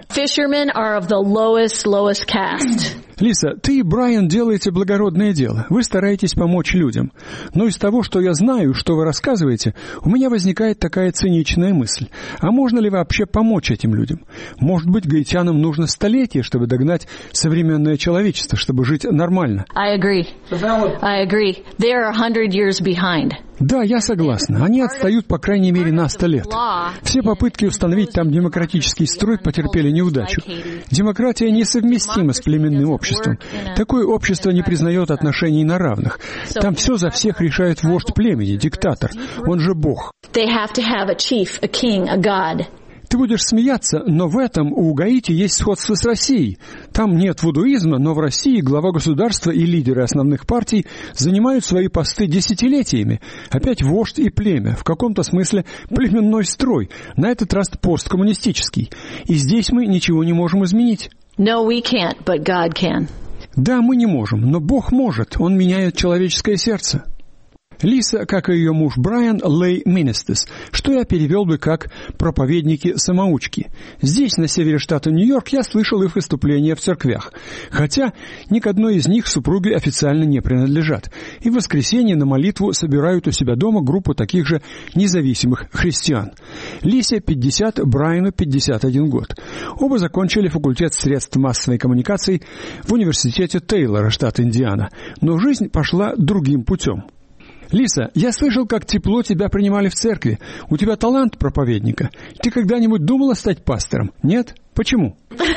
Лиса, ты и Брайан делаете благородное дело. Вы стараетесь помочь людям. Но из того, что я знаю, что вы рассказываете, у меня возникает такая циничная мысль. А можно ли вообще помочь этим людям? Может быть, гаитянам нужно столетие, чтобы догнать современное человечество, чтобы жить нормально? I agree. I agree. They are a hundred years behind. Да, я согласна. Они отстают, по крайней мере, на сто лет. Все попытки установить там демократический строй потерпели неудачу. Демократия несовместима с племенным обществом. Такое общество не признает отношений на равных. Там все за всех решает вождь племени, диктатор. Он же Бог. Ты будешь смеяться, но в этом у Гаити есть сходство с Россией. Там нет вудуизма, но в России глава государства и лидеры основных партий занимают свои посты десятилетиями. Опять вождь и племя, в каком-то смысле племенной строй, на этот раз посткоммунистический. И здесь мы ничего не можем изменить. No, we can't, but God can. Да, мы не можем, но Бог может. Он меняет человеческое сердце. Лиса, как и ее муж Брайан, lay ministers, что я перевел бы как проповедники-самоучки. Здесь, на севере штата Нью-Йорк, я слышал их выступления в церквях, хотя ни к одной из них супруги официально не принадлежат, и в воскресенье на молитву собирают у себя дома группу таких же независимых христиан. Лисе пятьдесят, Брайану пятьдесят один год. Оба закончили факультет средств массовой коммуникации в университете Тейлора, штат Индиана, но жизнь пошла другим путем. Лиса, я слышал, как тепло тебя принимали в церкви. У тебя талант проповедника. Ты когда-нибудь думала стать пастором? Нет? Почему?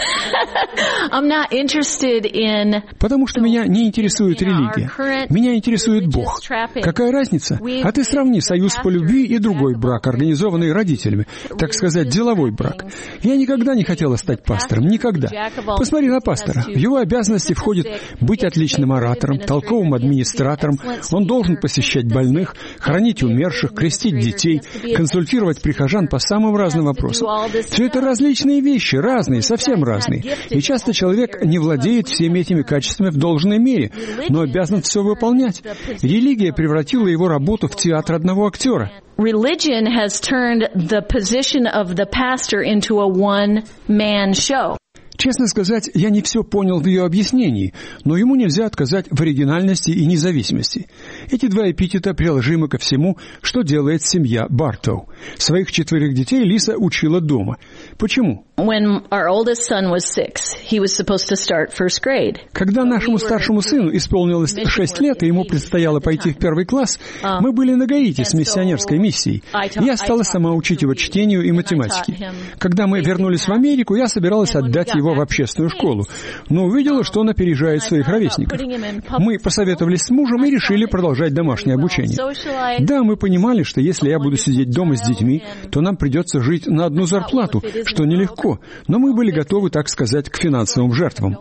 I'm not interested in... Потому что меня не интересует религия. Меня интересует Бог. Какая разница? А ты сравни союз по любви и другой брак, организованный родителями. Так сказать, деловой брак. Я никогда не хотела стать пастором. Никогда. Посмотри на пастора. В его обязанности входит быть отличным оратором, толковым администратором. Он должен посещать больных, хоронить умерших, крестить детей, консультировать прихожан по самым разным вопросам. Все это различные вещи, разные, совсем разные. И часто человек не владеет всеми этими качествами в должной мере, но обязан все выполнять. Религия превратила его работу в театр одного актера. Religion has turned the position of the pastor into a one-man show. Честно сказать, я не все понял в ее объяснении, но ему нельзя отказать в оригинальности и независимости. Эти два эпитета приложимы ко всему, что делает семья Бартоу. Своих четверых детей Лиса учила дома. Почему? When our oldest son was six, he was supposed to start first grade. Когда нашему старшему сыну исполнилось шесть лет, и ему предстояло пойти в первый класс, мы были на Гаити с миссионерской миссией. Я стала сама учить его чтению и математике. Когда мы вернулись в Америку, я собиралась отдать его в общественную школу, но увидела, что он опережает своих ровесников. Мы посоветовались с мужем и решили продолжать домашнее обучение. Да, мы понимали, что если я буду сидеть дома с детьми, то нам придется жить на одну зарплату, что нелегко, но мы были готовы, так сказать, к финансовым жертвам.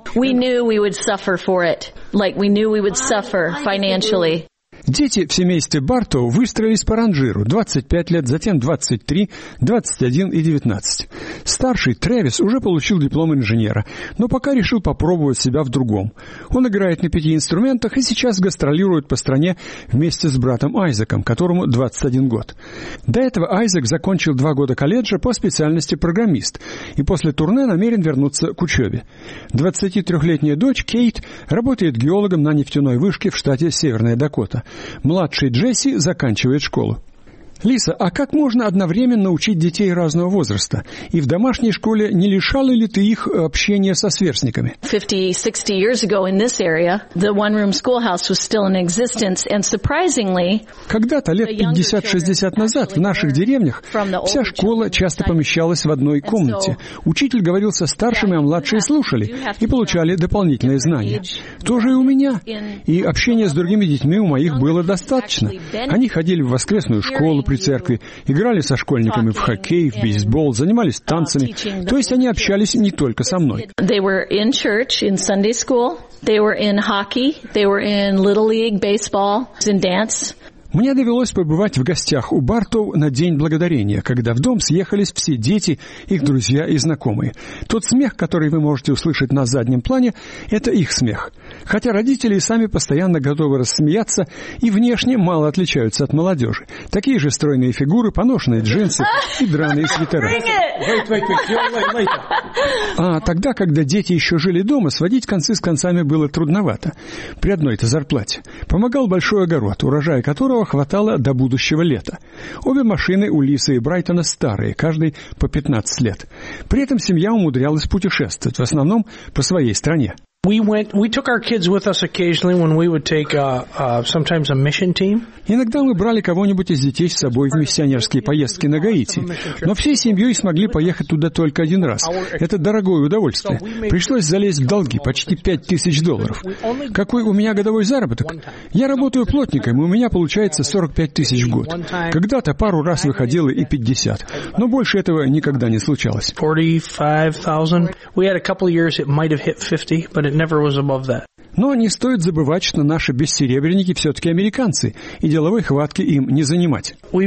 Дети в семействе Бартоу выстроились по ранжиру: двадцать пять лет, затем двадцать три, двадцать один и девятнадцать. Старший, Трэвис, уже получил диплом инженера, но пока решил попробовать себя в другом. Он играет на пяти инструментах и сейчас гастролирует по стране вместе с братом Айзеком, которому двадцать один год. До этого Айзек закончил два года колледжа по специальности программист и после турне намерен вернуться к учебе. двадцатитрёхлетняя дочь Кейт работает геологом на нефтяной вышке в штате Северная Дакота. Младший Джесси заканчивает школу. Лиса, а как можно одновременно учить детей разного возраста? И в домашней школе не лишала ли ты их общения со сверстниками? fifty, sixty years ago in this area, the one-room schoolhouse was still in existence, and surprisingly, когда-то лет пятьдесят-шестьдесят назад в наших деревнях вся школа часто помещалась в одной комнате. Учитель говорил со старшими, а младшие слушали и получали дополнительные знания. То же и у меня. И общения с другими детьми у моих было достаточно. Они ходили в воскресную школу, при церкви, играли со школьниками в хоккей, в бейсбол, занимались танцами. То есть они общались не только со мной. They were in church, in Sunday school. They were in hockey. They were in Little League baseball, in dance. Мне довелось побывать в гостях у Бартов на День Благодарения, когда в дом съехались все дети, их друзья и знакомые. Тот смех, который вы можете услышать на заднем плане, это их смех. Хотя родители и сами постоянно готовы рассмеяться и внешне мало отличаются от молодежи. Такие же стройные фигуры, поношенные джинсы и драные свитера. А тогда, когда дети еще жили дома, сводить концы с концами было трудновато. При одной-то зарплате. Помогал большой огород, урожай которого хватало до будущего лета. Обе машины у Лисы и Брайтона старые, каждый по пятнадцать лет. При этом семья умудрялась путешествовать, в основном по своей стране. We went. We took our kids with us occasionally when we would take uh, uh, sometimes a mission team. Иногда мы брали кого-нибудь из детей с собой в миссионерские поездки на Гаити, но всей семьей смогли поехать туда только один раз. Это дорогое удовольствие. Пришлось залезть в долги, почти пять тысяч долларов. Какой у меня годовой заработок? Я работаю плотником, и у меня получается сорок пять тысяч в год. Когда-то пару раз выходило и пятьдесят, но больше этого никогда не случалось. forty-five thousand. We had a couple of years it might have hit fifty, but it never was above that. Но не стоит забывать, что наши бессеребренники все-таки американцы, и деловой хватки им не занимать. У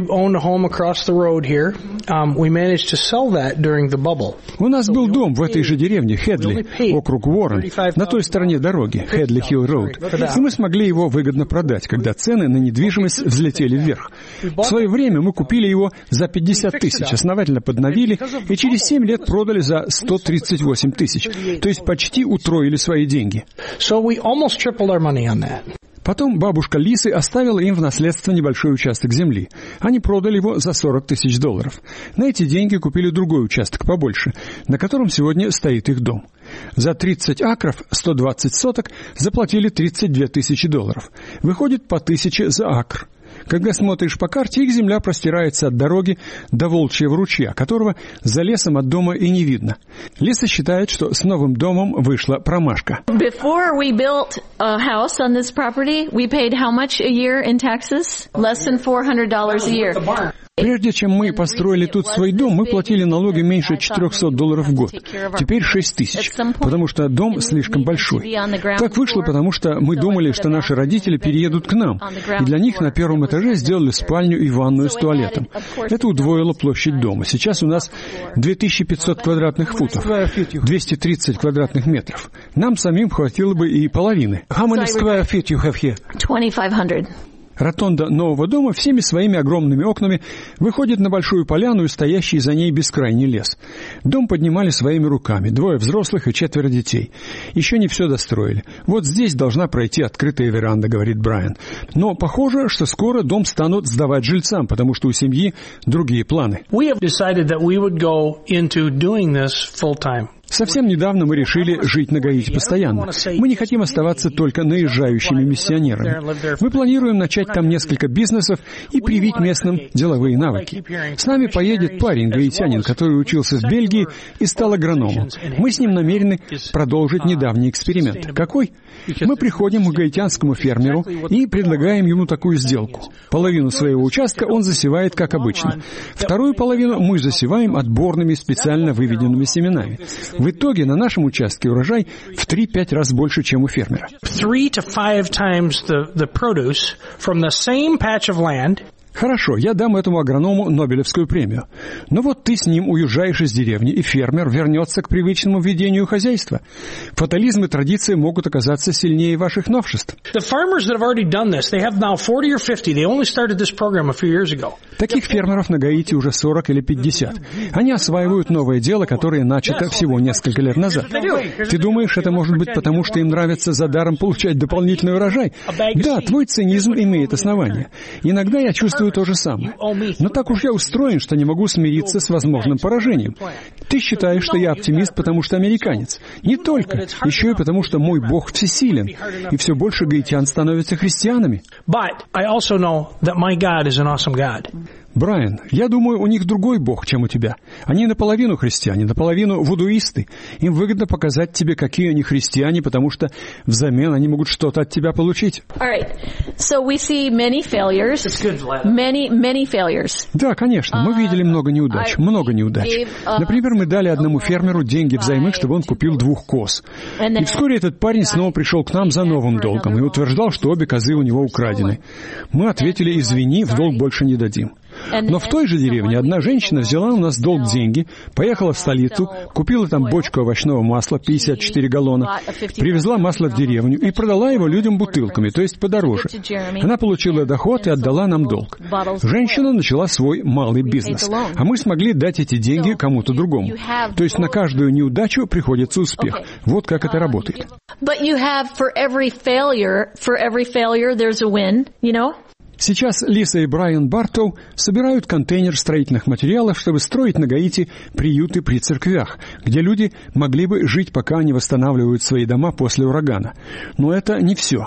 нас был дом в этой же деревне, Хедли, округ Уоррен, на той стороне дороги, Хедли-Хилл-Роуд, и мы смогли его выгодно продать, когда цены на недвижимость взлетели вверх. В свое время мы купили его за пятьдесят тысяч, основательно подновили, и через семь лет продали за сто тридцать восемь тысяч, то есть почти утроили свои деньги. Almost tripled our money on that. Потом бабушка Лисы оставила им в наследство небольшой участок земли. Они продали его за сорок тысяч долларов. На эти деньги купили другой участок побольше, на котором сегодня стоит их дом. За тридцать акров, сто двадцать соток, заплатили тридцать две тысячи долларов. Выходит по тысяче за акр. Когда смотришь по карте, их земля простирается от дороги до Волчьего ручья, которого за лесом от дома и не видно. Лиса считает, что с новым домом вышла промашка. Before we built a house on this property, we paid how much a year in taxes? Less than four hundred dollars a year. Прежде чем мы построили тут свой дом, мы платили налоги меньше четыреста долларов в год. Теперь шесть тысяч, потому что дом слишком большой. Так вышло, потому что мы думали, что наши родители переедут к нам, и для них на первом этаже сделали спальню и ванную с туалетом. Это удвоило площадь дома. Сейчас у нас две тысячи пятьсот квадратных футов, двести тридцать квадратных метров. Нам самим хватило бы и половины. How many square feet you have here? twenty-five hundred. Ротонда нового дома всеми своими огромными окнами выходит на большую поляну и стоящий за ней бескрайний лес. Дом поднимали своими руками, двое взрослых и четверо детей. Еще не все достроили. Вот здесь должна пройти открытая веранда, говорит Брайан. Но похоже, что скоро дом станут сдавать жильцам, потому что у семьи другие планы. We have decided that we would go into doing this full time. Совсем недавно мы решили жить на Гаити постоянно. Мы не хотим оставаться только наезжающими миссионерами. Мы планируем начать там несколько бизнесов и привить местным деловые навыки. С нами поедет парень, гаитянин, который учился в Бельгии и стал агрономом. Мы с ним намерены продолжить недавний эксперимент. Какой? Мы приходим к гаитянскому фермеру и предлагаем ему такую сделку. Половину своего участка он засевает, как обычно. Вторую половину мы засеваем отборными специально выведенными семенами. В итоге на нашем участке урожай в три-пять раз больше, чем у фермера. Three to five times the the produce from the same patch of land. Хорошо, я дам этому агроному Нобелевскую премию. Но вот ты с ним уезжаешь из деревни, и фермер вернется к привычному ведению хозяйства. Фатализм и традиции могут оказаться сильнее ваших новшеств. Таких фермеров на Гаити уже сорок или пятьдесят. Они осваивают новое дело, которое начато всего несколько лет назад. Ты думаешь, это может быть потому, что им нравится за даром получать дополнительный урожай? Да, твой цинизм имеет основание. Иногда я чувствую то же самое. Но так уж я устроен, что не могу смириться с возможным поражением. Ты считаешь, что я оптимист, потому что американец. Не только. Еще и потому, что мой Бог всесилен. И все больше гаитян становятся христианами. Брайан, я думаю, у них другой бог, чем у тебя. Они наполовину христиане, наполовину вудуисты. Им выгодно показать тебе, какие они христиане, потому что взамен они могут что-то от тебя получить. So we see many failures, many, many failures. Да, конечно, мы видели много неудач, много неудач. Например, мы дали одному фермеру деньги взаймы, чтобы он купил двух коз. И вскоре этот парень снова пришел к нам за новым долгом и утверждал, что обе козы у него украдены. Мы ответили: извини, в долг больше не дадим. Но в той же деревне одна женщина взяла у нас долг деньги, поехала в столицу, купила там бочку овощного масла, пятьдесят четыре галлона, привезла масло в деревню и продала его людям бутылками, то есть подороже. Она получила доход и отдала нам долг. Женщина начала свой малый бизнес, а мы смогли дать эти деньги кому-то другому. То есть на каждую неудачу приходится успех. Вот как это работает. Сейчас Лиса и Брайан Бартоу собирают контейнер строительных материалов, чтобы строить на Гаити приюты при церквях, где люди могли бы жить, пока они восстанавливают свои дома после урагана. Но это не все.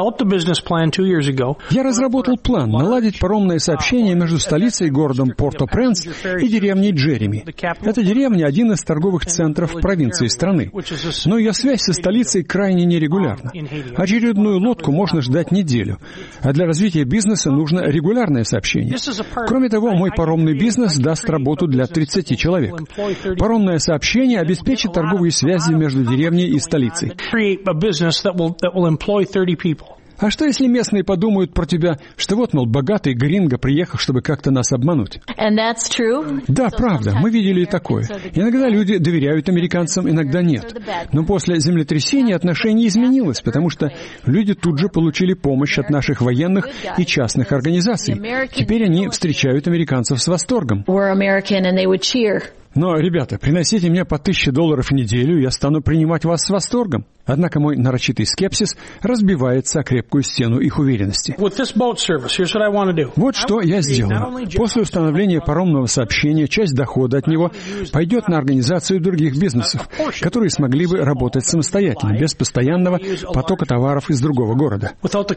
Я разработал план наладить паромное сообщение между столицей и городом Порто-Пренс и деревней Джереми. Эта деревня – один из торговых центров провинции страны. Но ее связь со столицей крайне нерегулярна. Очередную лодку можно ждать неделю, а для развития бизнеса нужно регулярное сообщение. Кроме того, мой паромный бизнес даст работу для тридцати человек. Паромное сообщение обеспечит торговые связи между деревней и столицей. А что, если местные подумают про тебя, что вот, мол, богатый гринго приехал, чтобы как-то нас обмануть? Да, правда, мы видели и такое. Иногда люди доверяют американцам, иногда нет. Но после землетрясения отношение изменилось, потому что люди тут же получили помощь от наших военных и частных организаций. Теперь они встречают американцев с восторгом. Но, ребята, приносите мне по тысяче долларов в неделю, и я стану принимать вас с восторгом. Однако мой нарочитый скепсис разбивается о крепкую стену их уверенности. Вот что я сделаю. После установления паромного сообщения часть дохода от него пойдет на организацию других бизнесов, которые смогли бы работать самостоятельно, без постоянного потока товаров из другого города.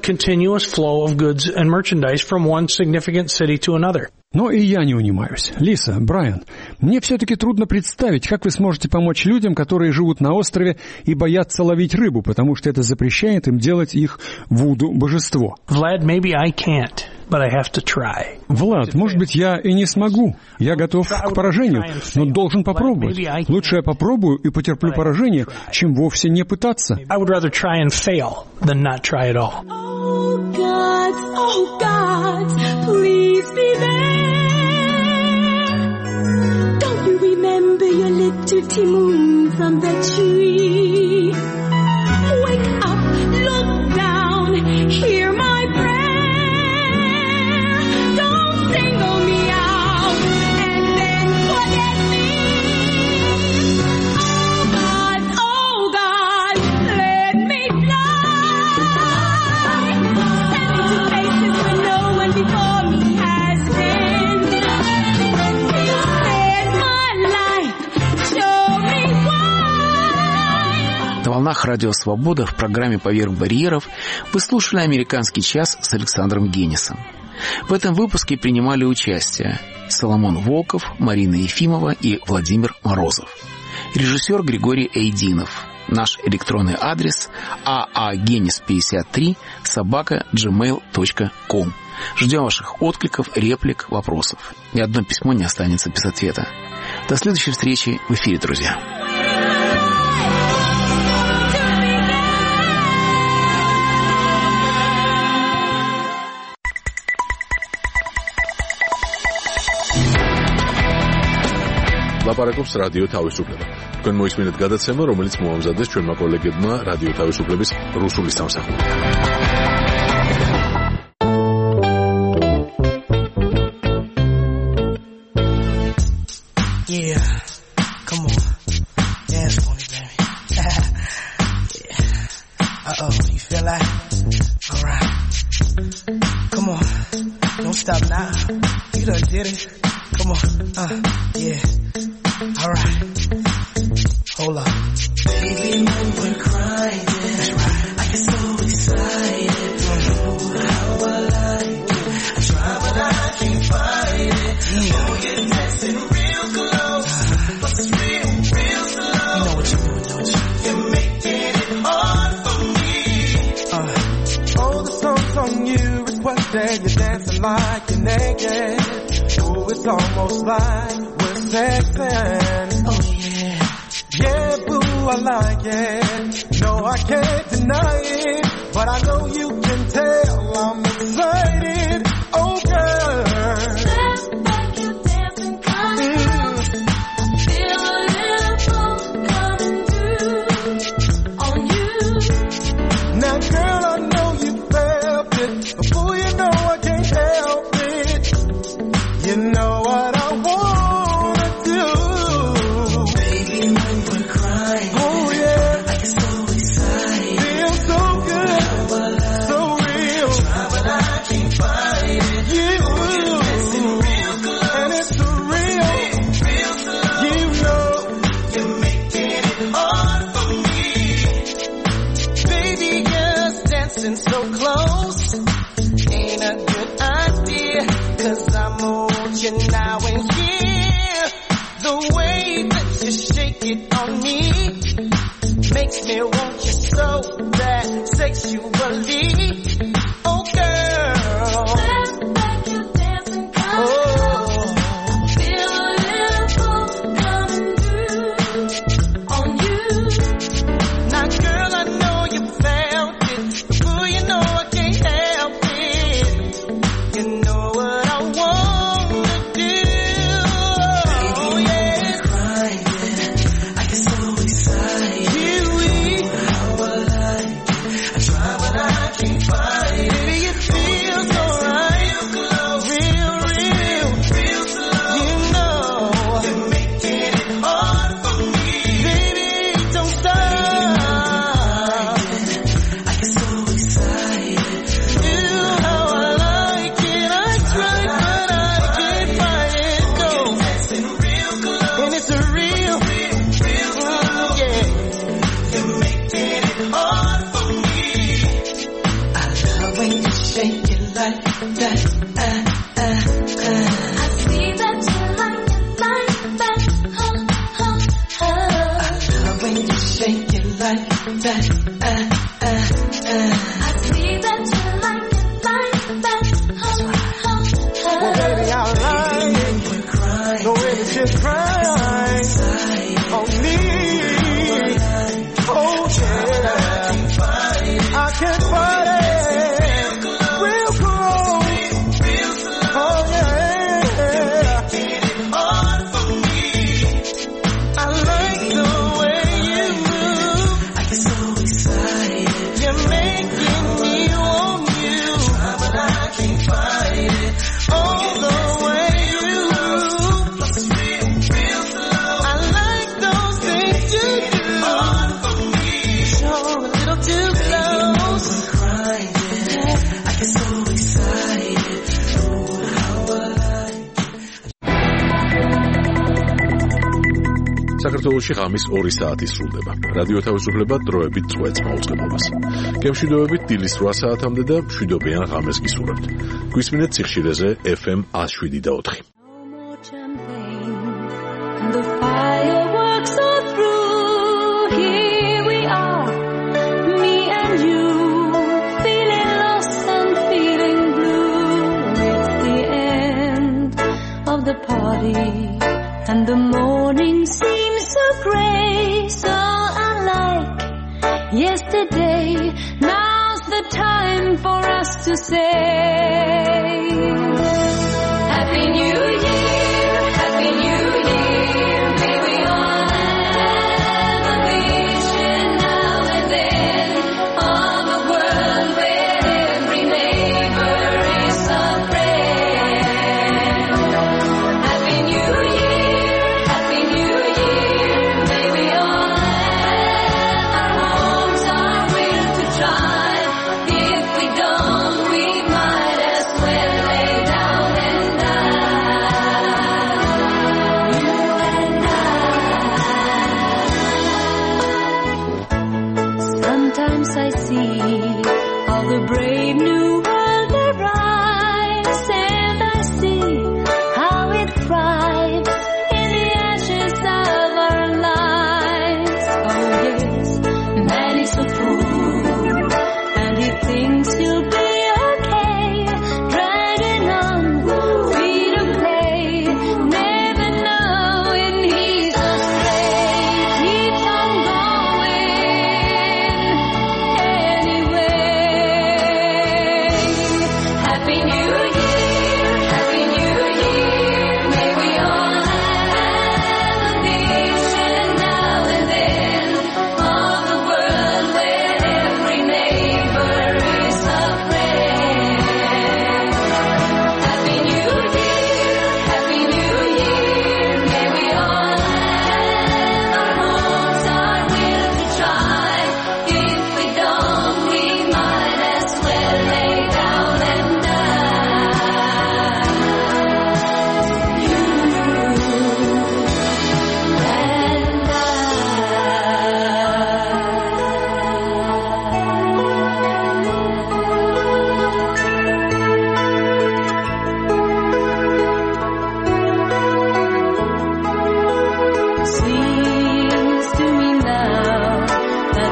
Но и я не унимаюсь. Лиса, Брайан, мне все-таки трудно представить, как вы сможете помочь людям, которые живут на острове и боятся ловить рыбу, потому что это запрещает им делать их вуду-божество. Vlad, maybe I can't, but I have to try. Влад, может быть, я и не смогу. Я готов к поражению, но должен попробовать. Лучше я попробую и потерплю поражение, чем вовсе не пытаться. I would rather try and fail than not try at all. Oh, God, oh, God, please be there. Don't you remember your little Timoon from the tree? Wake up, look down, hear my prayer. Don't single me out and then forget me. Oh God, oh God, let me fly. Send me to places where no one before me has been. Please spare my life, show me why. На волнах Радио Свобода в программе «Поверх барьеров» вы слушали «Американский час» с Александром Генисом. В этом выпуске принимали участие Соломон Волков, Марина Ефимова и Владимир Морозов. Режиссер Григорий Эйдинов. Наш электронный адрес аагенис пятьдесят три собака джимейл точка ком. Ждем ваших откликов, реплик, вопросов. Ни одно письмо не останется без ответа. До следующей встречи в эфире, друзья. ლაპარაკობს რადიო თავისუფლება. თქვენ მოისმინეთ გადაცემა, რომელიც მოამზადეს ჩვენმა კოლეგებმა რადიო თავისუფლების რუსული სამსახური. Yeah, come on, dance for me, baby. Yeah, uh oh, you feel that? All right, come on, don't stop now. You done did it. Come on, uh, yeah. All right, hold up. Baby, when we're crying, that's right. I get so excited. Mm-hmm. How I like it. I try, but I can't fight it. like you're naked. Oh, it's almost like we're sexing. Oh yeah. Yeah, boo, I like it. No, I can't deny it. But I know you can tell I'm excited. Oh, girl. That's like you dancing, coming through. Feel a little pulse coming through on you. Now, girl, I know you felt it. Before you know, I can't help it. You know what I wanna do. Baby, when we're crying, oh yeah, I get so excited. Feel so good, so real. Try but I can't find it. You, and it's so real. You know, you're making it hard for me. Baby, just dancing so close ain't a good idea. 'Cause I'm on you now and here. The way that you shake it on me makes me want you so bad sexually. Oh girl, that's like you dancing, coming oh. Feel a little pulse coming through on you. Now girl, I know you felt it. Before you know I can't help it. You know what I wanna do. Oh yeah, crying. I get so excited. Here how I like it. I try but I can't find it. Baby, it feels so right. Real, real, real slow. You know you're making it hard for me. Baby, don't stop. I get so excited. You know I like it. I try but I can't find it. Go. And it's a real, real, real slow. Yeah. You're making it hard for me. I love when you shake it like that. Uh, uh, uh. I see that you like it like that. Huh, huh, huh. I love when you shake it like that. Uh, uh, uh. I see that you like it like that. Huh, huh, huh. Well, baby, I like it. The way that you cry on me. Oh yeah, I can't fight it. Real close. Oh yeah. I like the way you move. I get so excited. You're making me want you. But I can't fight it. Oh, the way you move. I like those things you do. You're a little too close. I get so excited. Oh, how I like საქართველოში ღამის ორი საათი სრულდება. რადიო თავისუფლება დროებით წვეთს მაუწყებლობას. გემშვიდობებით დილის რვა საათამდე და მშვიდობიან ღამეს გისურვებთ. გვისმინეთ სიხშირეზე F M one oh seven point four. And the fireworks are through. Here we are, me and you, feeling lost and feeling blue. It's the end of the party, and the morning seems so gray, so unlike yesterday. Now's the time for us to say Happy New Year, Happy New Year. May we all have a vision now and then of a world where every neighbor is a friend. Happy New Year, Happy New Year. May we all have our homes, our will to try. If we don't, we might as well lay down and die. You and I. Sometimes I see all the brave new world arise, and I see how it thrives in the ashes of our lives. Oh yes, man is a fool, and he thinks he'll be okay, dragging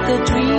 the dream.